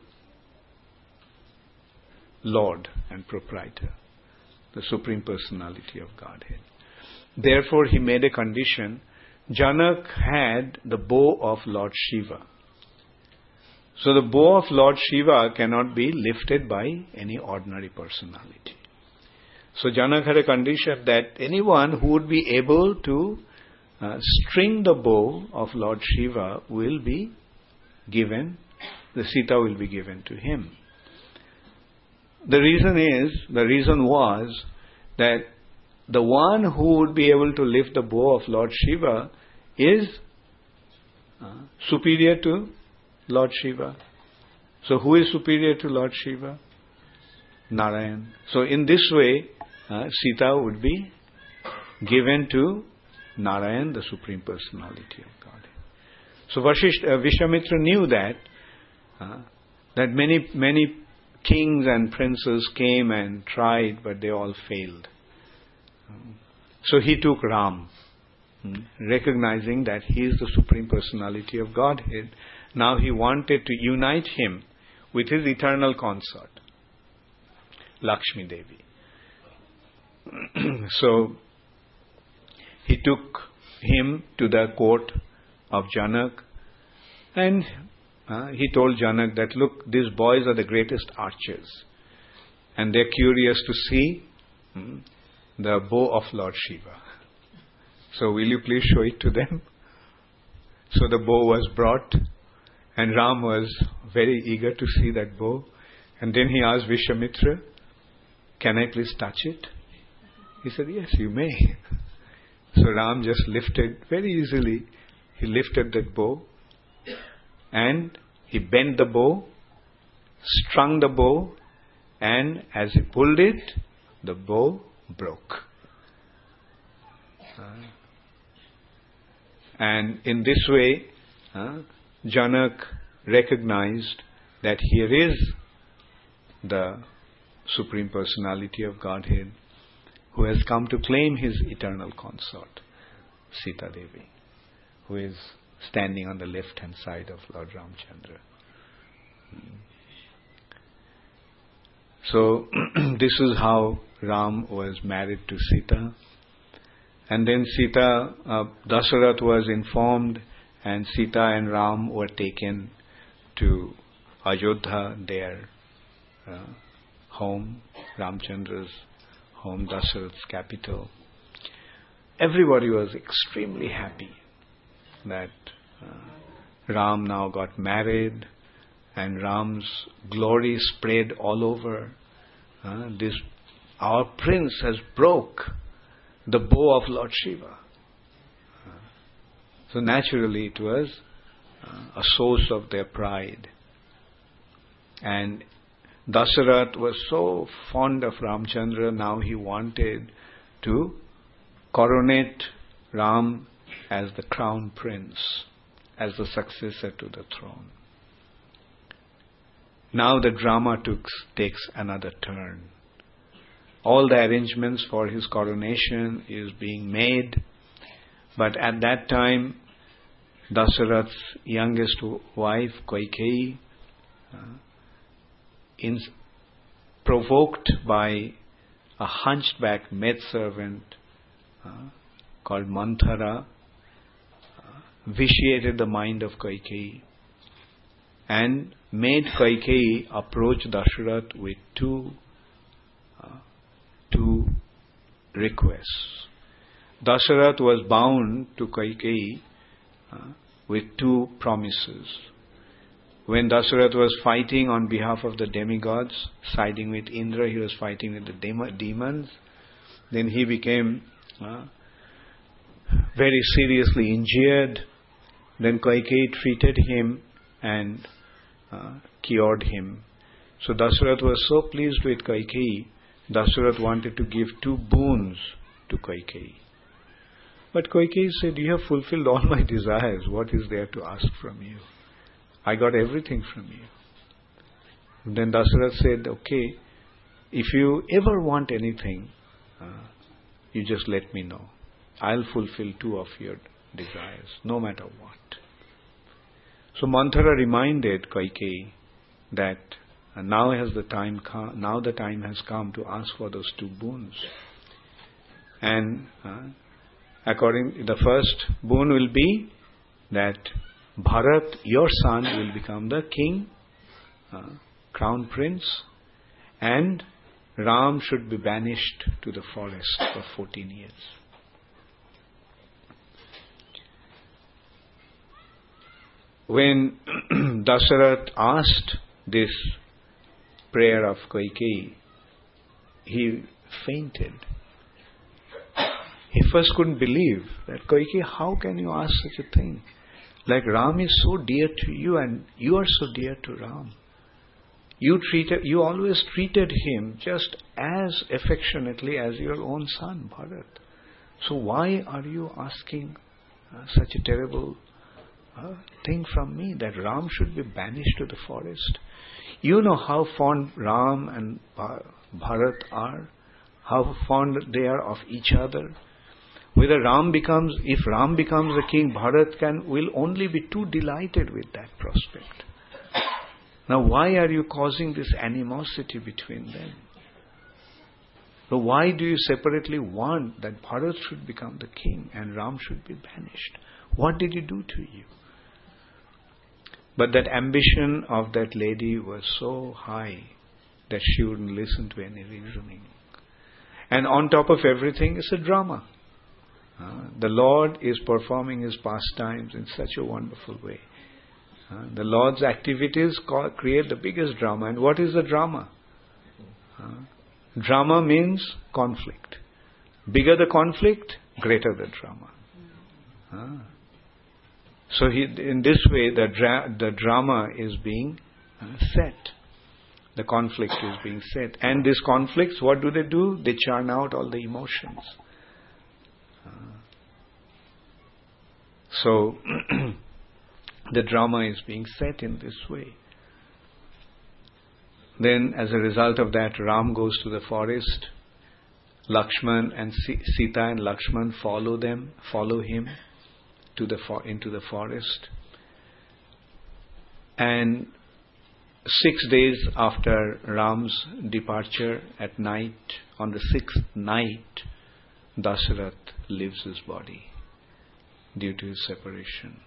Lord and proprietor, the Supreme Personality of Godhead. Therefore, he made a condition. Janak had the bow of Lord Shiva. So the bow of Lord Shiva cannot be lifted by any ordinary personality. So Janak had a condition that anyone who would be able to string the bow of Lord Shiva will be given, the Sita will be given to him. The reason was that the one who would be able to lift the bow of Lord Shiva is superior to Lord Shiva. So who is superior to Lord Shiva? Narayan. So in this way, Sita would be given to Narayan, the Supreme Personality of Godhead. So Vishwamitra knew that many kings and princes came and tried, but they all failed. So he took Ram, recognizing that he is the Supreme Personality of Godhead. Now he wanted to unite him with his eternal consort, Lakshmi Devi. So he took him to the court of Janak, and he told Janak that, look, these boys are the greatest archers, and they're curious to see the bow of Lord Shiva. So will you please show it to them? So the bow was brought, and Ram was very eager to see that bow. And then he asked Vishwamitra, can I please touch it? He said, yes, you may. So Ram just lifted, very easily, he lifted that bow, and he bent the bow, strung the bow, and as he pulled it, the bow broke. And in this way, Janak recognized that here is the Supreme Personality of Godhead who has come to claim his eternal consort, Sita Devi, who is standing on the left-hand side of Lord Ramchandra. So, this is how Ram was married to Sita. And then Dasarath was informed, and Sita and Ram were taken to Ayodhya, their home, Ramchandra's home, Dasarath's capital. Everybody was extremely happy that Ram now got married, and Ram's glory spread all over. Our prince has broke the bow of Lord Shiva. So naturally it was a source of their pride. And Dasarath was so fond of Ramchandra, now he wanted to coronate Ram as the crown prince, as the successor to the throne. Now the drama takes another turn. All the arrangements for his coronation is being made, but at that time, Dasarath's youngest wife, Kaikeyi, provoked by a hunchback maidservant called Manthara, vitiated the mind of Kaikeyi and made Kaikeyi approach Dasarath with two requests. Dasarath was bound to Kaikeyi with two promises. When Dasarath was fighting on behalf of the demigods, siding with Indra, he was fighting with the demons. Then he became very seriously injured. Then Kaikeyi treated him and cured him. So Dasarath was so pleased with Kaikeyi, Dasarath wanted to give two boons to Kaikeyi. But Kaikeyi said, "You have fulfilled all my desires. What is there to ask from you? I got everything from you." And then Dasarath said, "Okay, if you ever want anything, you just let me know. I'll fulfill two of your desires, no matter what." So Manthara reminded Kaikeyi that now the time has come to ask for those two boons. And the first boon will be that Bharat, your son, will become the king, crown prince, and Ram should be banished to the forest for 14 years. When Dasarath asked this prayer of Kaikeyi, he fainted. He first couldn't believe that, "Kaikeyi, how can you ask such a thing? Like, Ram is so dear to you and you are so dear to Ram. You always treated him just as affectionately as your own son, Bharat. So why are you asking such a terrible thing from me, that Ram should be banished to the forest? You know how fond Ram and Bharat are, how fond they are of each other. If Ram becomes the king, Bharat will only be too delighted with that prospect. Now why are you causing this animosity between them? So why do you separately want that Bharat should become the king and Ram should be banished? What did he do to you?" But that ambition of that lady was so high that she wouldn't listen to any reasoning. And on top of everything, it's a drama. The Lord is performing His pastimes in such a wonderful way. The Lord's activities create the biggest drama. And what is the drama? Drama means conflict. Bigger the conflict, greater the drama. So in this way, the drama is being set. The conflict is being set. And these conflicts, what do? They churn out all the emotions. So the drama is being set in this way. Then as a result of that, Ram goes to the forest. Lakshman and Sita and Lakshman follow him into the forest. And 6 days after Ram's departure at night, on the 6th night, Dasarath leaves his body due to his separation.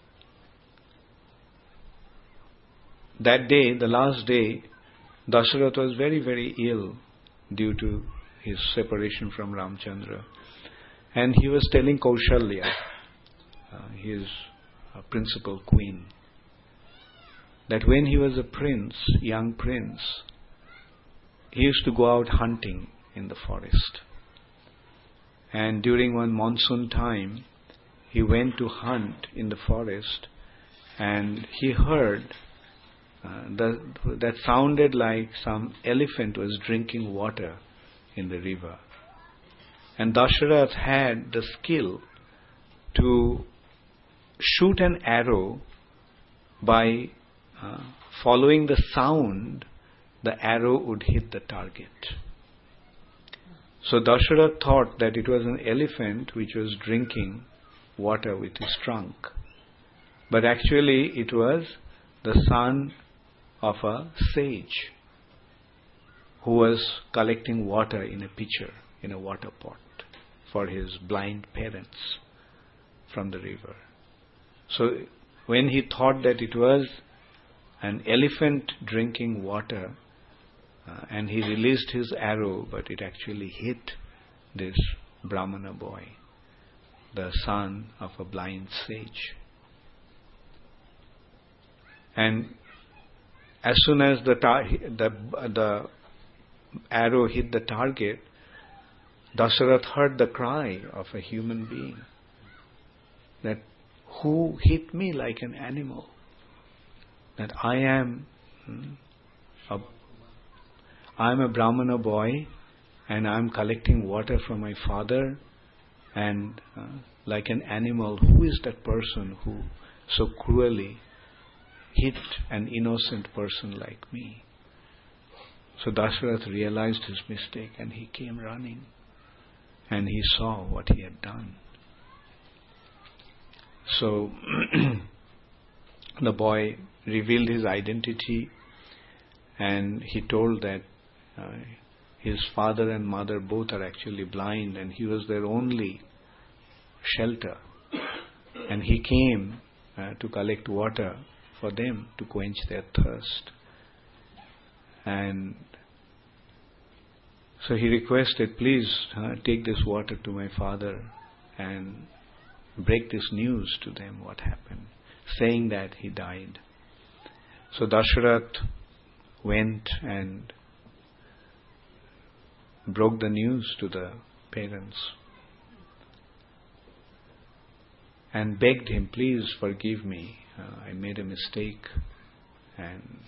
That day, the last day, Dasarath was very, very ill due to his separation from Ramchandra. And he was telling Kaushalya, his principal queen, that when he was a prince, young prince, he used to go out hunting in the forest. And during one monsoon time, he went to hunt in the forest, and he heard that sounded like some elephant was drinking water in the river. And Dasharath had the skill to shoot an arrow by following the sound. The arrow would hit the target. So Dasharath thought that it was an elephant which was drinking water with his trunk. But actually it was the son of a sage who was collecting water in a pitcher, in a water pot, for his blind parents from the river. So when he thought that it was an elephant drinking water, and he released his arrow, but it actually hit this Brahmana boy, the son of a blind sage. And as soon as the arrow hit the target, Dasarath heard the cry of a human being, that who hit me like an animal? That I am a Brahmana boy, and I am collecting water from my father, and like an animal, who is that person who so cruelly hit an innocent person like me? So Dasarath realized his mistake, and he came running, and he saw what he had done. So the boy revealed his identity, and he told that his father and mother both are actually blind, and he was their only shelter. And he came to collect water for them to quench their thirst. And so he requested, please take this water to my father and break this news to them, what happened, saying that he died. So Dasharath went and broke the news to the parents and begged him, please forgive me, I made a mistake. And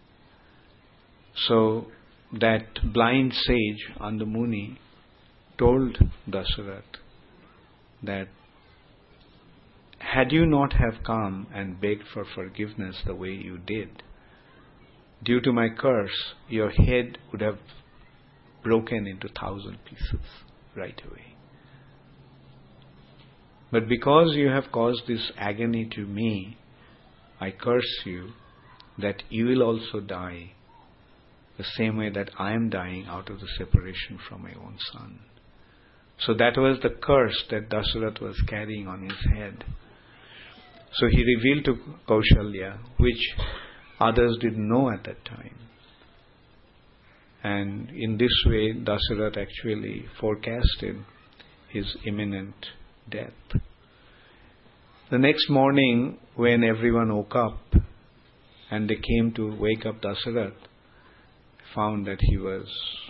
so that blind sage, Andamuni, told Dasarath that had you not have come and begged for forgiveness the way you did, due to my curse, your head would have broken into 1,000 pieces right away. But because you have caused this agony to me, I curse you that you will also die the same way that I am dying out of the separation from my own son. So that was the curse that Dasarath was carrying on his head. So he revealed to Kaushalya, which others didn't know at that time. And in this way, Dasarath actually forecasted his imminent death. The next morning, when everyone woke up and they came to wake up Dasarath, found that he was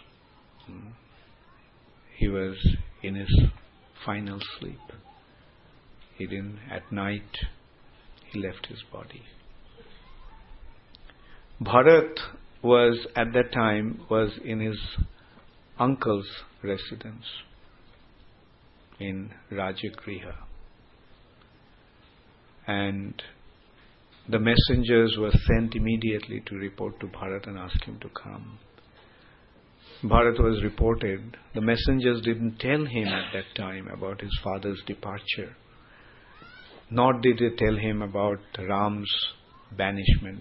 in his final sleep. At night, he left his body. Bharat was at that time in his uncle's residence in Rajagriha. And the messengers were sent immediately to report to Bharat and ask him to come. Bharat was reported. The messengers didn't tell him at that time about his father's departure, nor did they tell him about Ram's banishment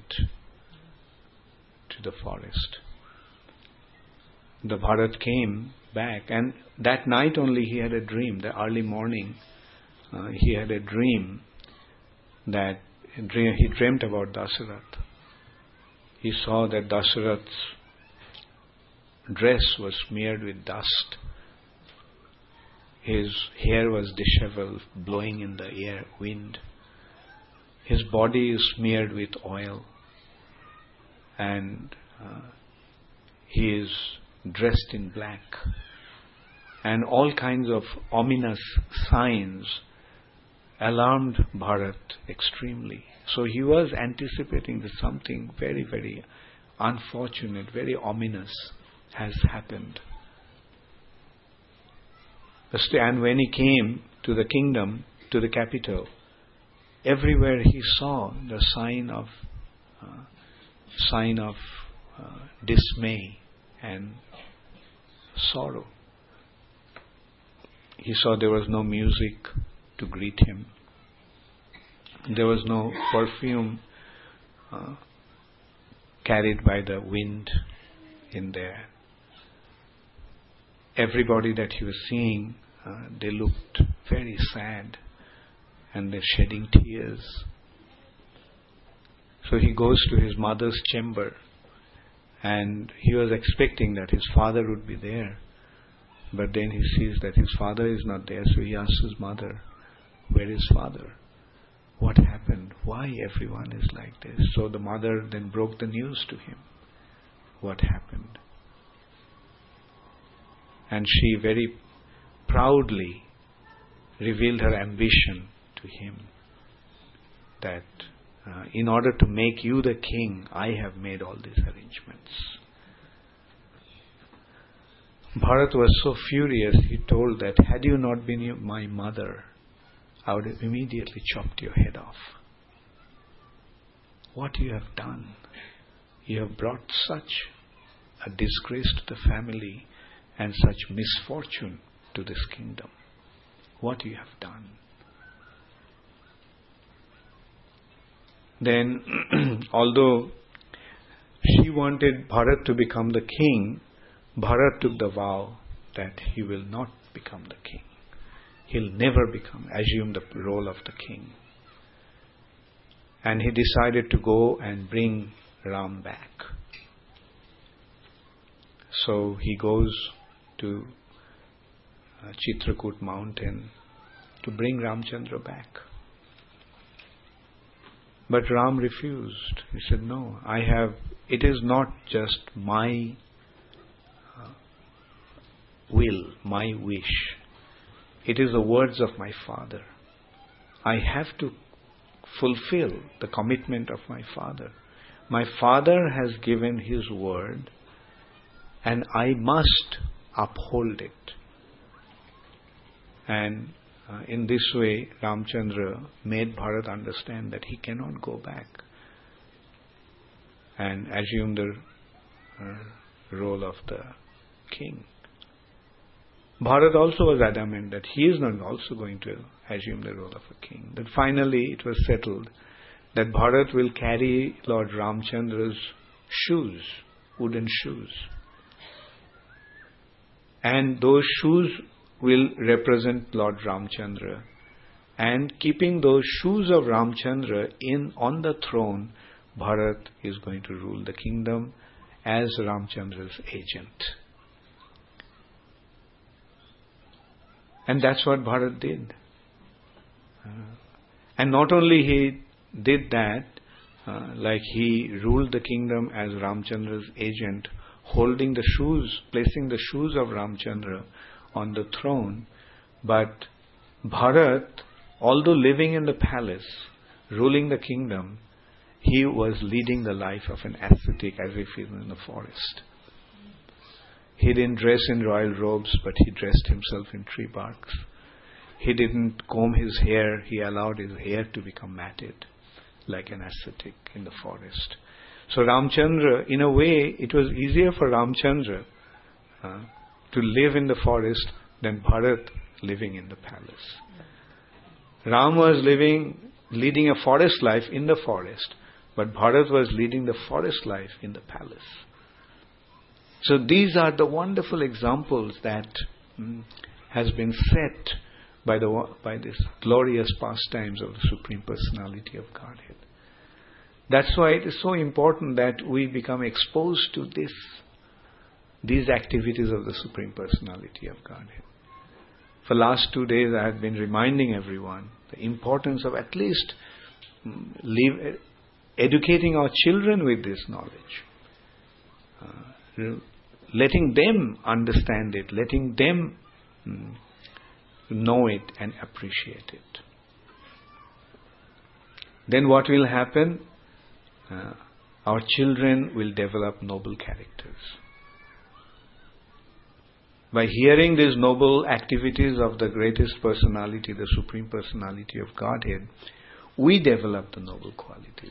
to the forest. The Bharat came back, and that night only he had a dream. The early morning, he had a dream that he dreamt about Dasarath. He saw that Dasarath's dress was smeared with dust. His hair was disheveled, blowing in the air, wind. His body is smeared with oil, and he is dressed in black. And all kinds of ominous signs alarmed Bharat extremely. So he was anticipating that something very, very unfortunate, very ominous has happened. And when he came to the kingdom, to the capital, everywhere he saw the sign of dismay and sorrow. He saw there was no music to greet him. There was no perfume carried by the wind in there. Everybody that he was seeing, they looked very sad and they're shedding tears. So he goes to his mother's chamber, and he was expecting that his father would be there. But then he sees that his father is not there, so he asks his mother, "Where is father? What happened? Why everyone is like this?" So the mother then broke the news to him, what happened. And she very proudly revealed her ambition to him, that in order to make you the king, I have made all these arrangements. Bharat was so furious, he told that, "Had you not been my mother, I would have immediately chopped your head off. What you have done? You have brought such a disgrace to the family and such misfortune to this kingdom. What you have done?" Then, although she wanted Bharat to become the king, Bharat took the vow that he will not become the king. He'll never assume the role of the king. And he decided to go and bring Ram back. So he goes to Chitrakoot mountain to bring Ramchandra back. But Ram refused. He said, "No, it is not just my will, my wish. It is the words of my father. I have to fulfill the commitment of my father. My father has given his word, and I must uphold it." And in this way, Ramchandra made Bharat understand that he cannot go back and assume the role of the king. Bharat also was adamant that he is not also going to assume the role of a king. Then finally it was settled that Bharat will carry Lord Ramchandra's shoes, wooden shoes. And those shoes will represent Lord Ramchandra. And keeping those shoes of Ramchandra on the throne, Bharat is going to rule the kingdom as Ramchandra's agent. And that's what Bharat did. And not only he did that, like he ruled the kingdom as Ramchandra's agent, holding the shoes, placing the shoes of Ramchandra on the throne, but Bharat, although living in the palace, ruling the kingdom, he was leading the life of an ascetic as if he was in the forest. He didn't dress in royal robes, but he dressed himself in tree barks. he didn't comb his hair, he allowed his hair to become matted, like an ascetic in the forest. So Ramchandra, in a way, it was easier for Ramchandra to live in the forest than Bharat living in the palace. Ram was leading a forest life in the forest, but Bharat was leading the forest life in the palace. So these are the wonderful examples that has been set by this glorious pastimes of the Supreme Personality of Godhead. That's why it is so important that we become exposed to these activities of the Supreme Personality of Godhead. For last 2 days I have been reminding everyone the importance of at least educating our children with this knowledge. Letting them understand it, letting them know it and appreciate it. Then what will happen? Our children will develop noble characters. By hearing these noble activities of the greatest personality, the Supreme Personality of Godhead, we develop the noble qualities.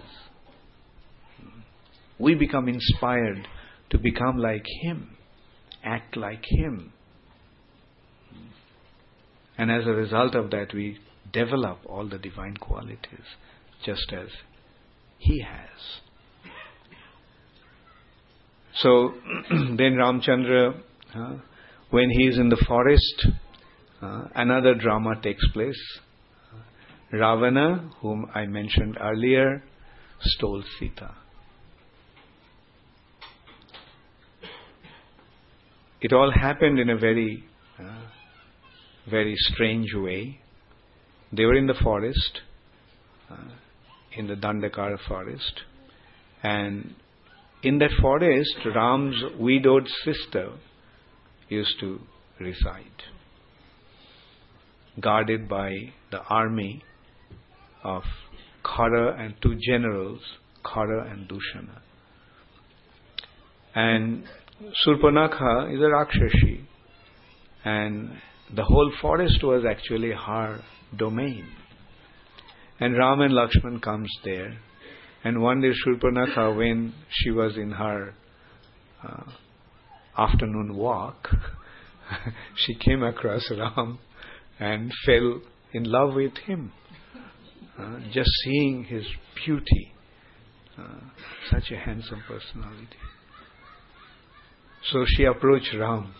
We become inspired to become like Him, act like Him. And as a result of that, we develop all the divine qualities, just as He has. So, then Ramchandra, when he is in the forest, another drama takes place. Ravana, whom I mentioned earlier, stole Sita. It all happened in a very, very strange way. They were in the forest, in the Dandakara forest, and in that forest, Ram's widowed sister used to reside, guarded by the army of Khara and 2 generals, Khara and Dushana. And Surpanakha is a Rakshashi, and the whole forest was actually her domain. And Ram and Lakshman comes there, and one day Surpanakha, when she was in her afternoon walk, she came across Ram and fell in love with him, just seeing his beauty, such a handsome personality. So she approached Ram,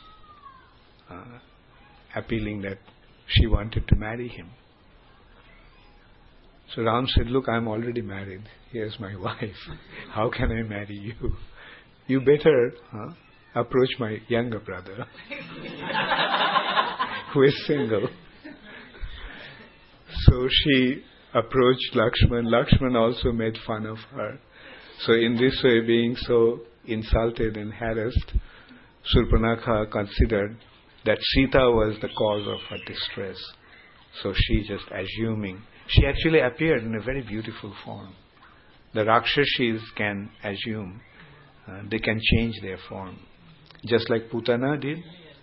appealing that she wanted to marry him. So Ram said, "Look, I'm already married. Here's my wife. How can I marry you? You better approach my younger brother, who is single." So she approached Lakshman. Lakshman also made fun of her. So in this way, being so insulted and harassed, Surpanakha considered that Sita was the cause of her distress. So she just assuming, she actually appeared in a very beautiful form. The Rakshashis can assume, they can change their form. Just like Putana did.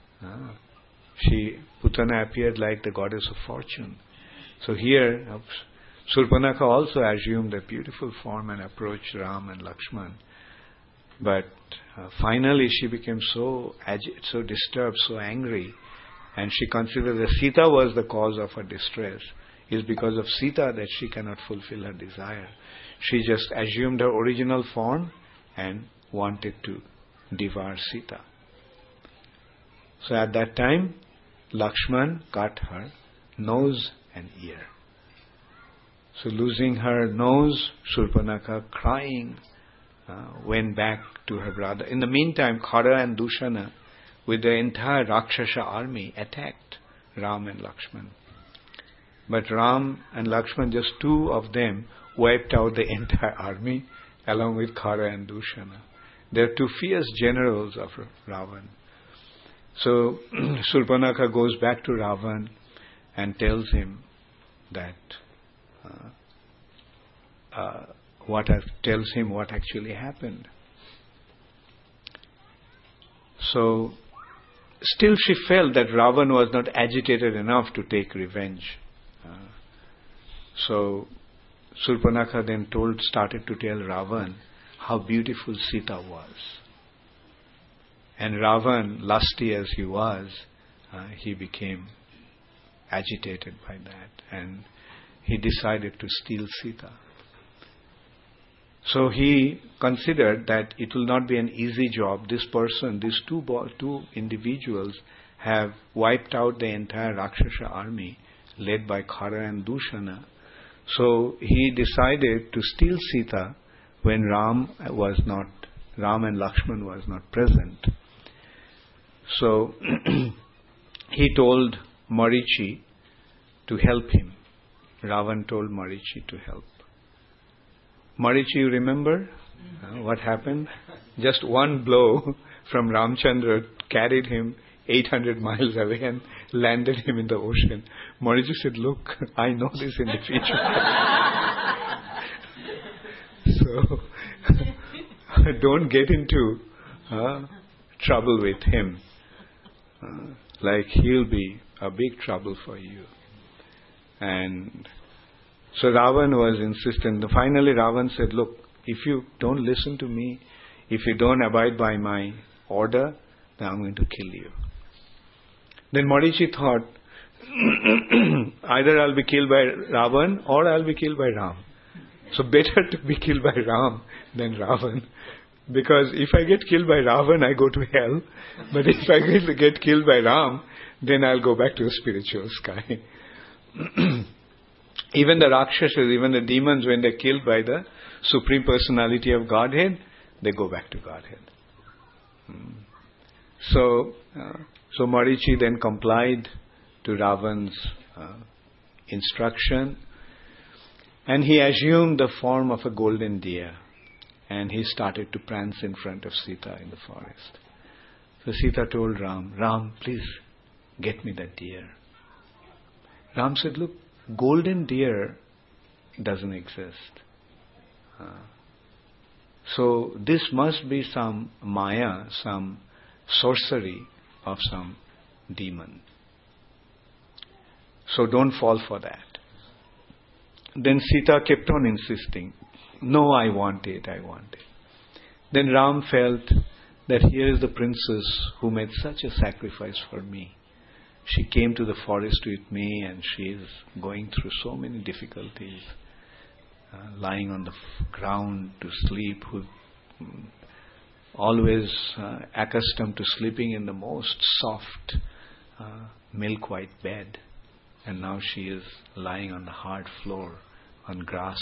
Putana appeared like the goddess of fortune. So here, Surpanakha also assumed a beautiful form and approached Ram and Lakshman. But finally she became so disturbed, so angry, and she considered that Sita was the cause of her distress. It's because of Sita that she cannot fulfill her desire. She just assumed her original form and wanted to devour Sita. So at that time, Lakshman cut her nose and ear. So losing her nose, Surpanakha, crying, went back to her brother. In the meantime, Khara and Dushana, with the entire Rakshasa army, attacked Ram and Lakshman. But Ram and Lakshman, just 2 of them, wiped out the entire army along with Khara and Dushana. They are 2 fierce generals of Ravan. So Surpanakha goes back to Ravan and tells him that tells him what actually happened. So still she felt that Ravan was not agitated enough to take revenge. So Surpanakha then started to tell Ravan how beautiful Sita was. And Ravan, lusty as he was, he became agitated by that, and he decided to steal Sita. So he considered that it will not be an easy job. This person, these two individuals have wiped out the entire Rakshasa army led by Khara and Dushana. So he decided to steal Sita when Ram and Lakshman was not present. So he told Marichi to help him. Ravan told Marichi to help. Marichi, you remember what happened? Just one blow from Ramchandra carried him 800 miles away and landed him in the ocean. Marichi said, look, I know this in the future. So, don't get into trouble with him. Like he'll be a big trouble for you. And so Ravan was insistent. Finally Ravan said, look, if you don't listen to me, if you don't abide by my order, then I'm going to kill you. Then Marichi thought, either I'll be killed by Ravan or I'll be killed by Ram. So better to be killed by Ram than Ravan. Because if I get killed by Ravan, I go to hell. But if I get killed by Ram, then I'll go back to the spiritual sky. Even the Rakshasas, even the demons, when they're killed by the Supreme Personality of Godhead, they go back to Godhead. So Marichi then complied to Ravan's instruction, and he assumed the form of a golden deer, and he started to prance in front of Sita in the forest. So Sita told Ram, Ram, please get me that deer. Ram said, look, golden deer doesn't exist. So this must be some maya, some sorcery of some demon. So don't fall for that. Then Sita kept on insisting, no, I want it. Then Ram felt that here is the princess who made such a sacrifice for me. She came to the forest with me and she is going through so many difficulties, lying on the ground to sleep, always accustomed to sleeping in the most soft, milk white bed. And now she is lying on the hard floor, on grass.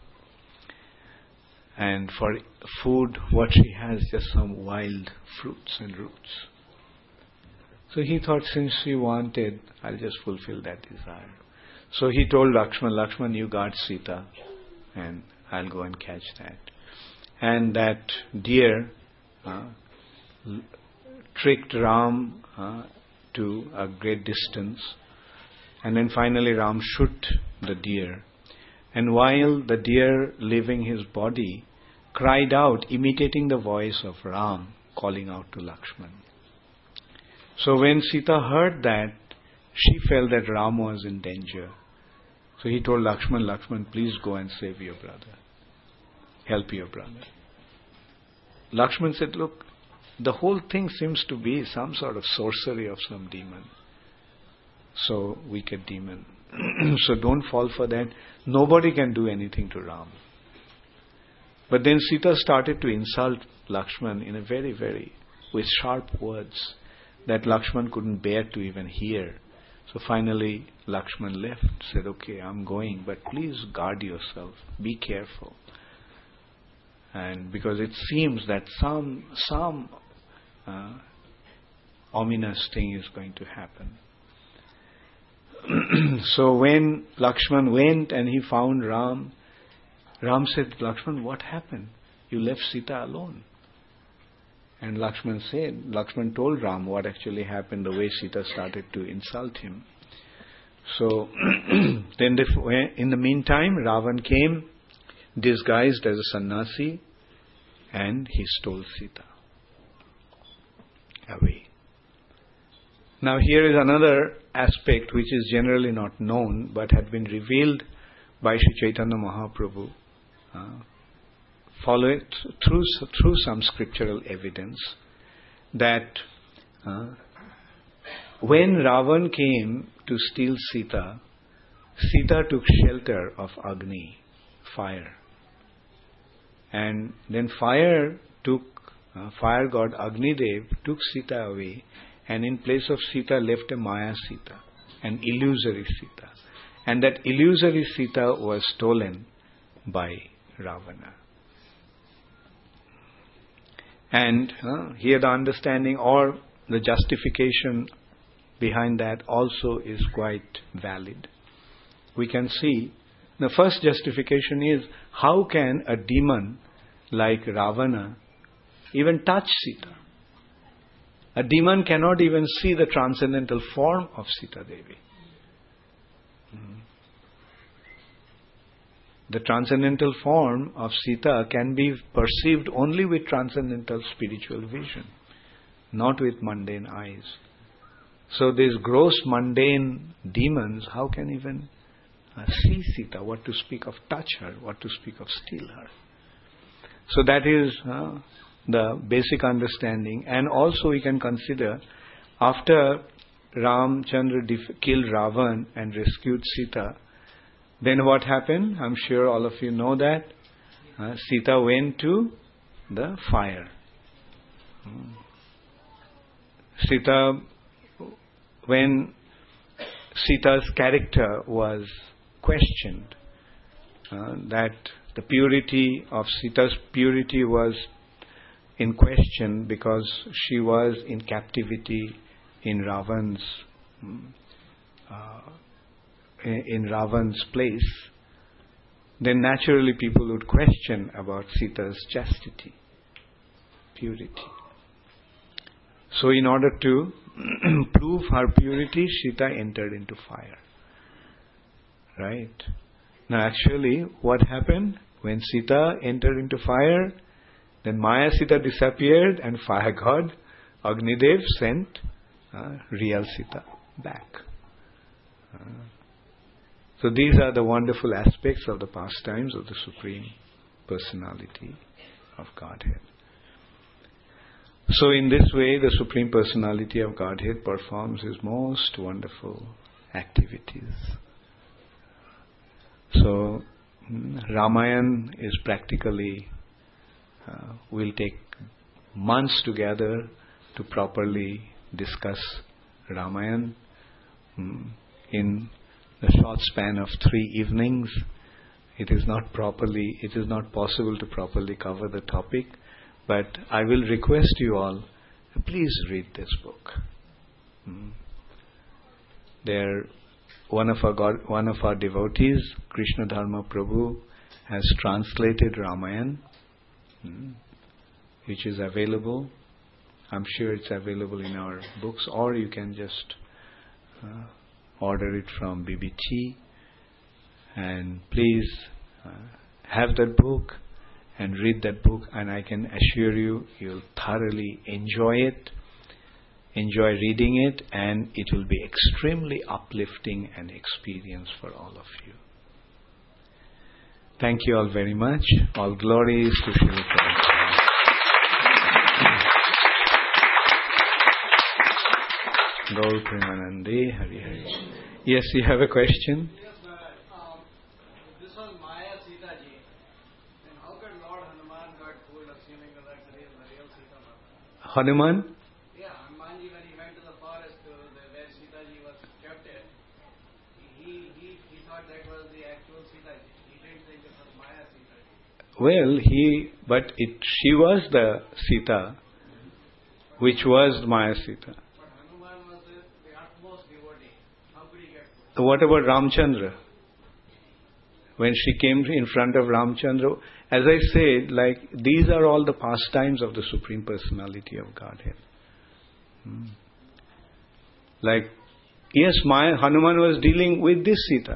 And for food, what she has is just some wild fruits and roots. So he thought, since she wanted, I'll just fulfill that desire. So he told Lakshman, you guard Sita, and I'll go and catch that. And that deer tricked Ram to a great distance. And then finally Ram shot the deer. And while the deer, leaving his body, cried out, imitating the voice of Ram, calling out to Lakshman. So when Sita heard that, she felt that Ram was in danger. So he told Lakshman, please go and save your brother. Help your brother. Lakshman said, look, the whole thing seems to be some sort of sorcery of some demon. So, wicked demon. So don't fall for that. Nobody can do anything to Ram. But then Sita started to insult Lakshman in a with sharp words that Lakshman couldn't bear to even hear. So finally Lakshman left, said, okay, I'm going, but please guard yourself, be careful. And because it seems that some ominous thing is going to happen. So when Lakshman went and he found Ram, Ram said, Lakshman, what happened? You left Sita alone. And Lakshman told Ram what actually happened, the way Sita started to insult him. So then in the meantime, Ravan came disguised as a sannyasi and he stole Sita away. Now here is another aspect which is generally not known but had been revealed by Sri Chaitanya Mahaprabhu through some scriptural evidence, that when Ravan came to steal Sita, Sita took shelter of Agni, fire. And then fire god Agnidev took Sita away, and in place of Sita left a Maya Sita, an illusory Sita. And that illusory Sita was stolen by Ravana. And here the understanding or the justification behind that also is quite valid. We can see the first justification is, how can a demon like Ravana even touch Sita? A demon cannot even see the transcendental form of Sita Devi. The transcendental form of Sita can be perceived only with transcendental spiritual vision, not with mundane eyes. So these gross mundane demons, how can even see Sita? What to speak of touch her? What to speak of steal her? So that is the basic understanding. And also we can consider, after Ramchandra killed Ravan and rescued Sita, then what happened? I'm sure all of you know that. Sita went to the fire. When Sita's character was questioned, that the purity of Sita's purity was in question because she was in captivity in Ravan's place, then naturally people would question about Sita's chastity, purity. So in order to prove her purity, Sita entered into fire. Right? Now actually, what happened? When Sita entered into fire, then Maya Sita disappeared and fire god Agnidev sent real Sita back. So these are the wonderful aspects of the pastimes of the Supreme Personality of Godhead. So in this way, the Supreme Personality of Godhead performs His most wonderful activities. So Ramayana is practically, will take months together to properly discuss Ramayana. In the short span of 3 evenings, it is not possible to properly cover the topic, but I will request you all, please read this book. One of our devotees, Krishna Dharma Prabhu, has translated Ramayana, which is available. I'm sure it's available in our books, or you can just order it from BBT. And please have that book and read that book, and I can assure you, you'll thoroughly enjoy it, enjoy reading it, and it will be extremely uplifting an experience for all of you. Thank you all very much. All glories to Srila Prabhupada. Gaur Premanande Hari Hari. Yes, you have a question? Yes, this was Maya Sita ji. Then how could Lord Hanuman got fooled assuming that that's the real Sita Mata? Hanuman? Yeah, Hanuman ji, when he went to the forest where Sita ji was kept, he thought that was the actual Sita ji. He didn't think it was Maya Sita ji. Well, she was the Sita, which was Maya Sita. But Hanuman was the utmost devotee. How could he get fooled? So what about Ramchandra? When she came in front of Ramchandra, as I said, these are all the pastimes of the Supreme Personality of Godhead. Yes, Hanuman was dealing with this Sita.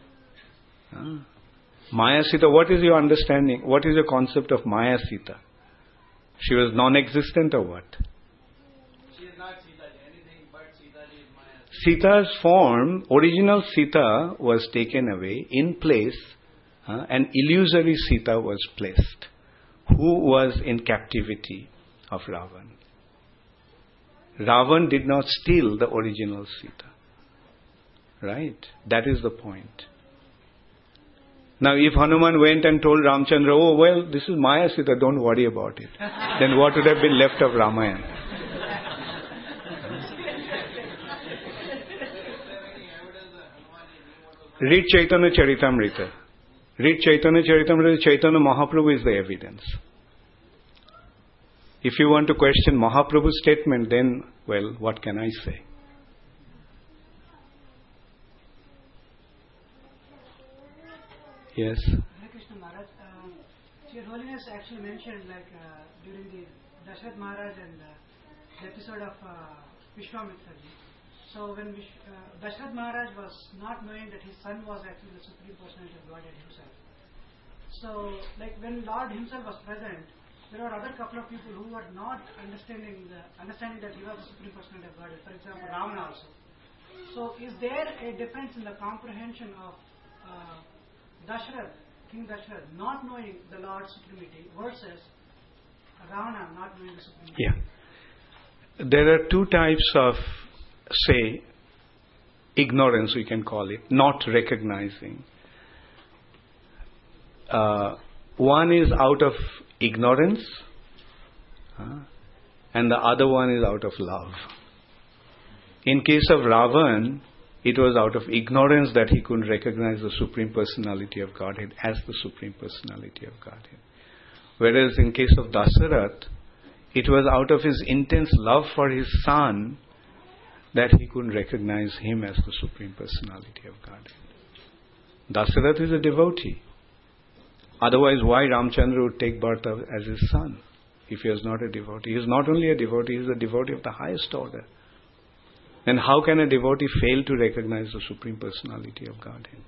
Maya Sita, what is your understanding? What is your concept of Maya Sita? She was non-existent or what? she is not Sitaji. Anything but Sitaji is Maya. Sita's form, original Sita was taken away. In place, an illusory Sita was placed, who was in captivity of Ravan. Ravan did not steal the original Sita. Right? That is the point. Now, if Hanuman went and told Ramchandra, oh, well, this is Maya Sita, don't worry about it, then what would have been left of Ramayana? Read Chaitanya Charitamrita. Read Chaitanya Charitamrita. Chaitanya Mahaprabhu is the evidence. If you want to question Mahaprabhu's statement, then, well, what can I say? Yes. Hare Krishna Maharaj, Your Holiness actually mentioned during the Dashrath Maharaj and the episode of Vishwamitra ji. So when Dashrath Maharaj was not knowing that his son was actually the Supreme Personality of Godhead himself. So when Lord himself was present, there were other couple of people who were not understanding that he was the Supreme Personality of Godhead. For example, Ravana also. So is there a difference in the comprehension of Dashrath, King Dashrath, not knowing the Lord's supremacy versus Ravana not knowing the supremacy? Yeah. There are two types of, say, ignorance, we can call it, not recognizing. One is out of ignorance, and the other one is out of love. In case of Ravan, it was out of ignorance that he couldn't recognize the Supreme Personality of Godhead as the Supreme Personality of Godhead. Whereas in case of Dasarath, it was out of his intense love for his son that he couldn't recognize him as the Supreme Personality of Godhead. Dasarath is a devotee. Otherwise, why Ramchandra would take Bharata as his son if he was not a devotee? He is not only a devotee, he is a devotee of the highest order. Then how can a devotee fail to recognize the Supreme Personality of Godhead?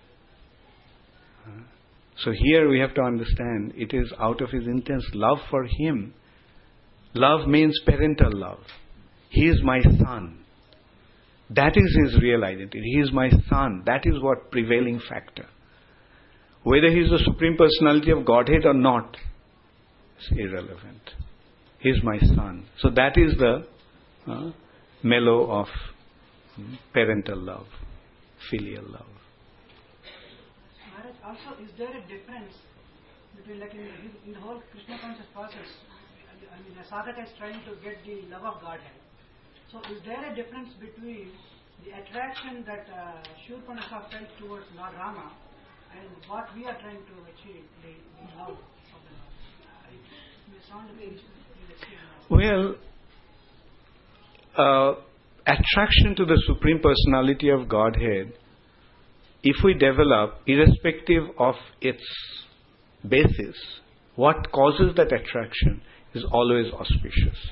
So here we have to understand, it is out of his intense love for him. Love means parental love. He is my son. That is his real identity. He is my son. That is what prevailing factor. Whether he is the Supreme Personality of Godhead or not is irrelevant. He is my son. So that is the mellow of parental love, filial love. Maharaj, also, is there a difference between, in the whole Krishna conscious process, a sadhaka is trying to get the love of Godhead. So, is there a difference between the attraction that Shurpanakha felt towards Lord Rama and what we are trying to achieve, the love of the Lord? It may sound very well, attraction to the Supreme Personality of Godhead, if we develop, irrespective of its basis, what causes that attraction is always auspicious.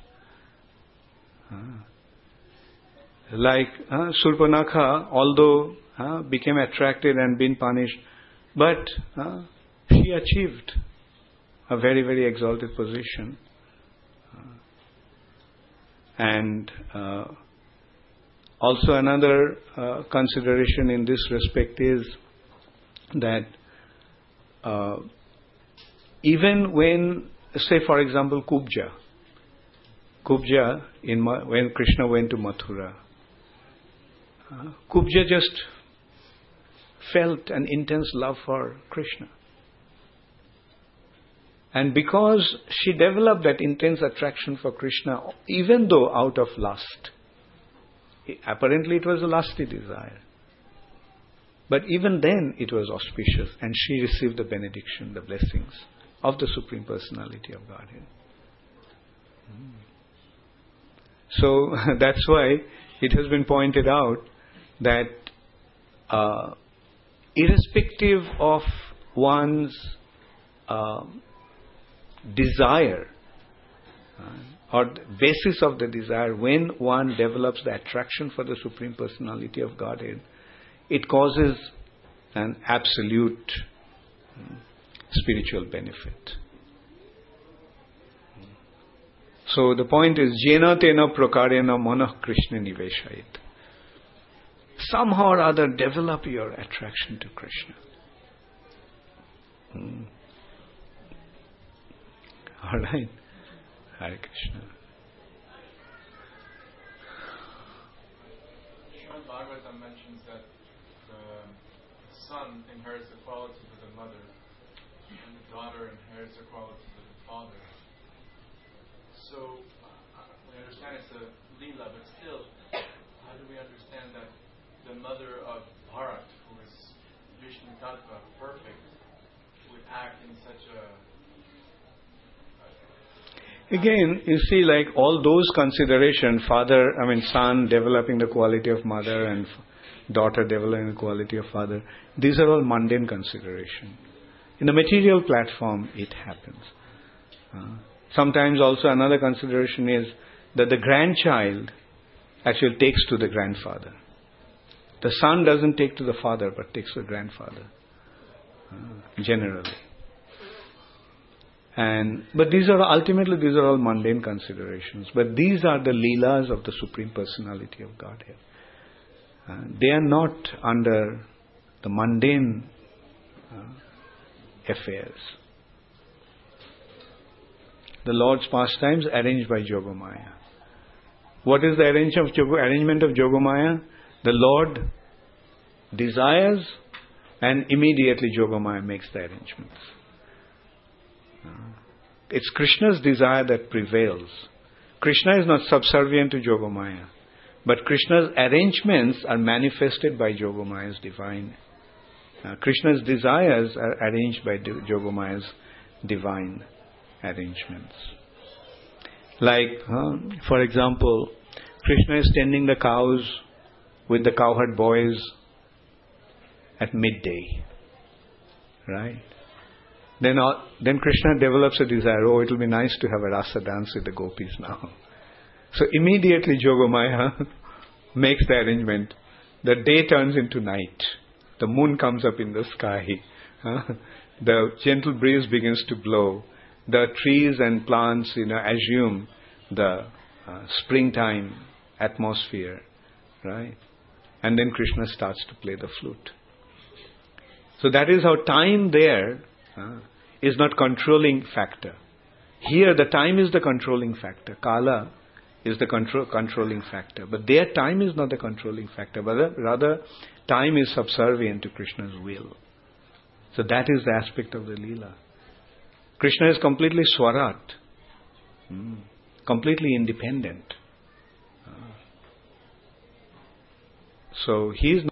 Like Surpanakha, although became attracted and been punished, but she achieved a very, very exalted position. And also another consideration in this respect is that even when, say for example, Kubja, when Krishna went to Mathura, Kubja just felt an intense love for Krishna. And because she developed that intense attraction for Krishna, even though out of lust, apparently it was a lusty desire, but even then it was auspicious, and she received the benediction, the blessings of the Supreme Personality of Godhead. So that's why it has been pointed out that irrespective of one's desire or the basis of the desire, when one develops the attraction for the Supreme Personality of Godhead, it causes an absolute spiritual benefit. So the point is, jena tena prakarena manah Krishna niveshayit. Somehow or other develop your attraction to Krishna. Alright. Hare Krishna. Srimad Bhagavatam mentions that the son inherits the qualities of the mother and the daughter inherits the qualities of the father. So, we understand it's a Leela, but still, how do we understand that the mother of Bharat, who is Vishnu Tattva, perfect, would act in such a... Again, you see, like all those considerations, son developing the quality of mother and daughter developing the quality of father, these are all mundane considerations. In the material platform, it happens. Sometimes also another consideration is that the grandchild actually takes to the grandfather. The son doesn't take to the father, but takes to the grandfather, generally. But these are all mundane considerations. But these are the leelas of the Supreme Personality of Godhead. They are not under the mundane affairs. The Lord's pastimes arranged by Yogamaya. What is the arrangement of Yogamaya? The Lord desires and immediately Yogamaya makes the arrangements. It's Krishna's desire that prevails. Krishna is not subservient to Yogamaya, but Krishna's arrangements are manifested by Yogamaya's divine. Krishna's desires are arranged by Yogamaya's divine arrangements. Like, for example, Krishna is tending the cows with the cowherd boys at midday, right? Then Krishna develops a desire, it will be nice to have a rasa dance with the gopis now. So immediately Yogamaya makes the arrangement. The day turns into night. The moon comes up in the sky. The gentle breeze begins to blow. The trees and plants, assume the springtime atmosphere, right? And then Krishna starts to play the flute. So that is how time there is not controlling factor. Here the time is the controlling factor. Kala is the controlling factor. But there time is not the controlling factor, but rather time is subservient to Krishna's will. So that is the aspect of the Leela. Krishna is completely Swarat, completely independent. So he is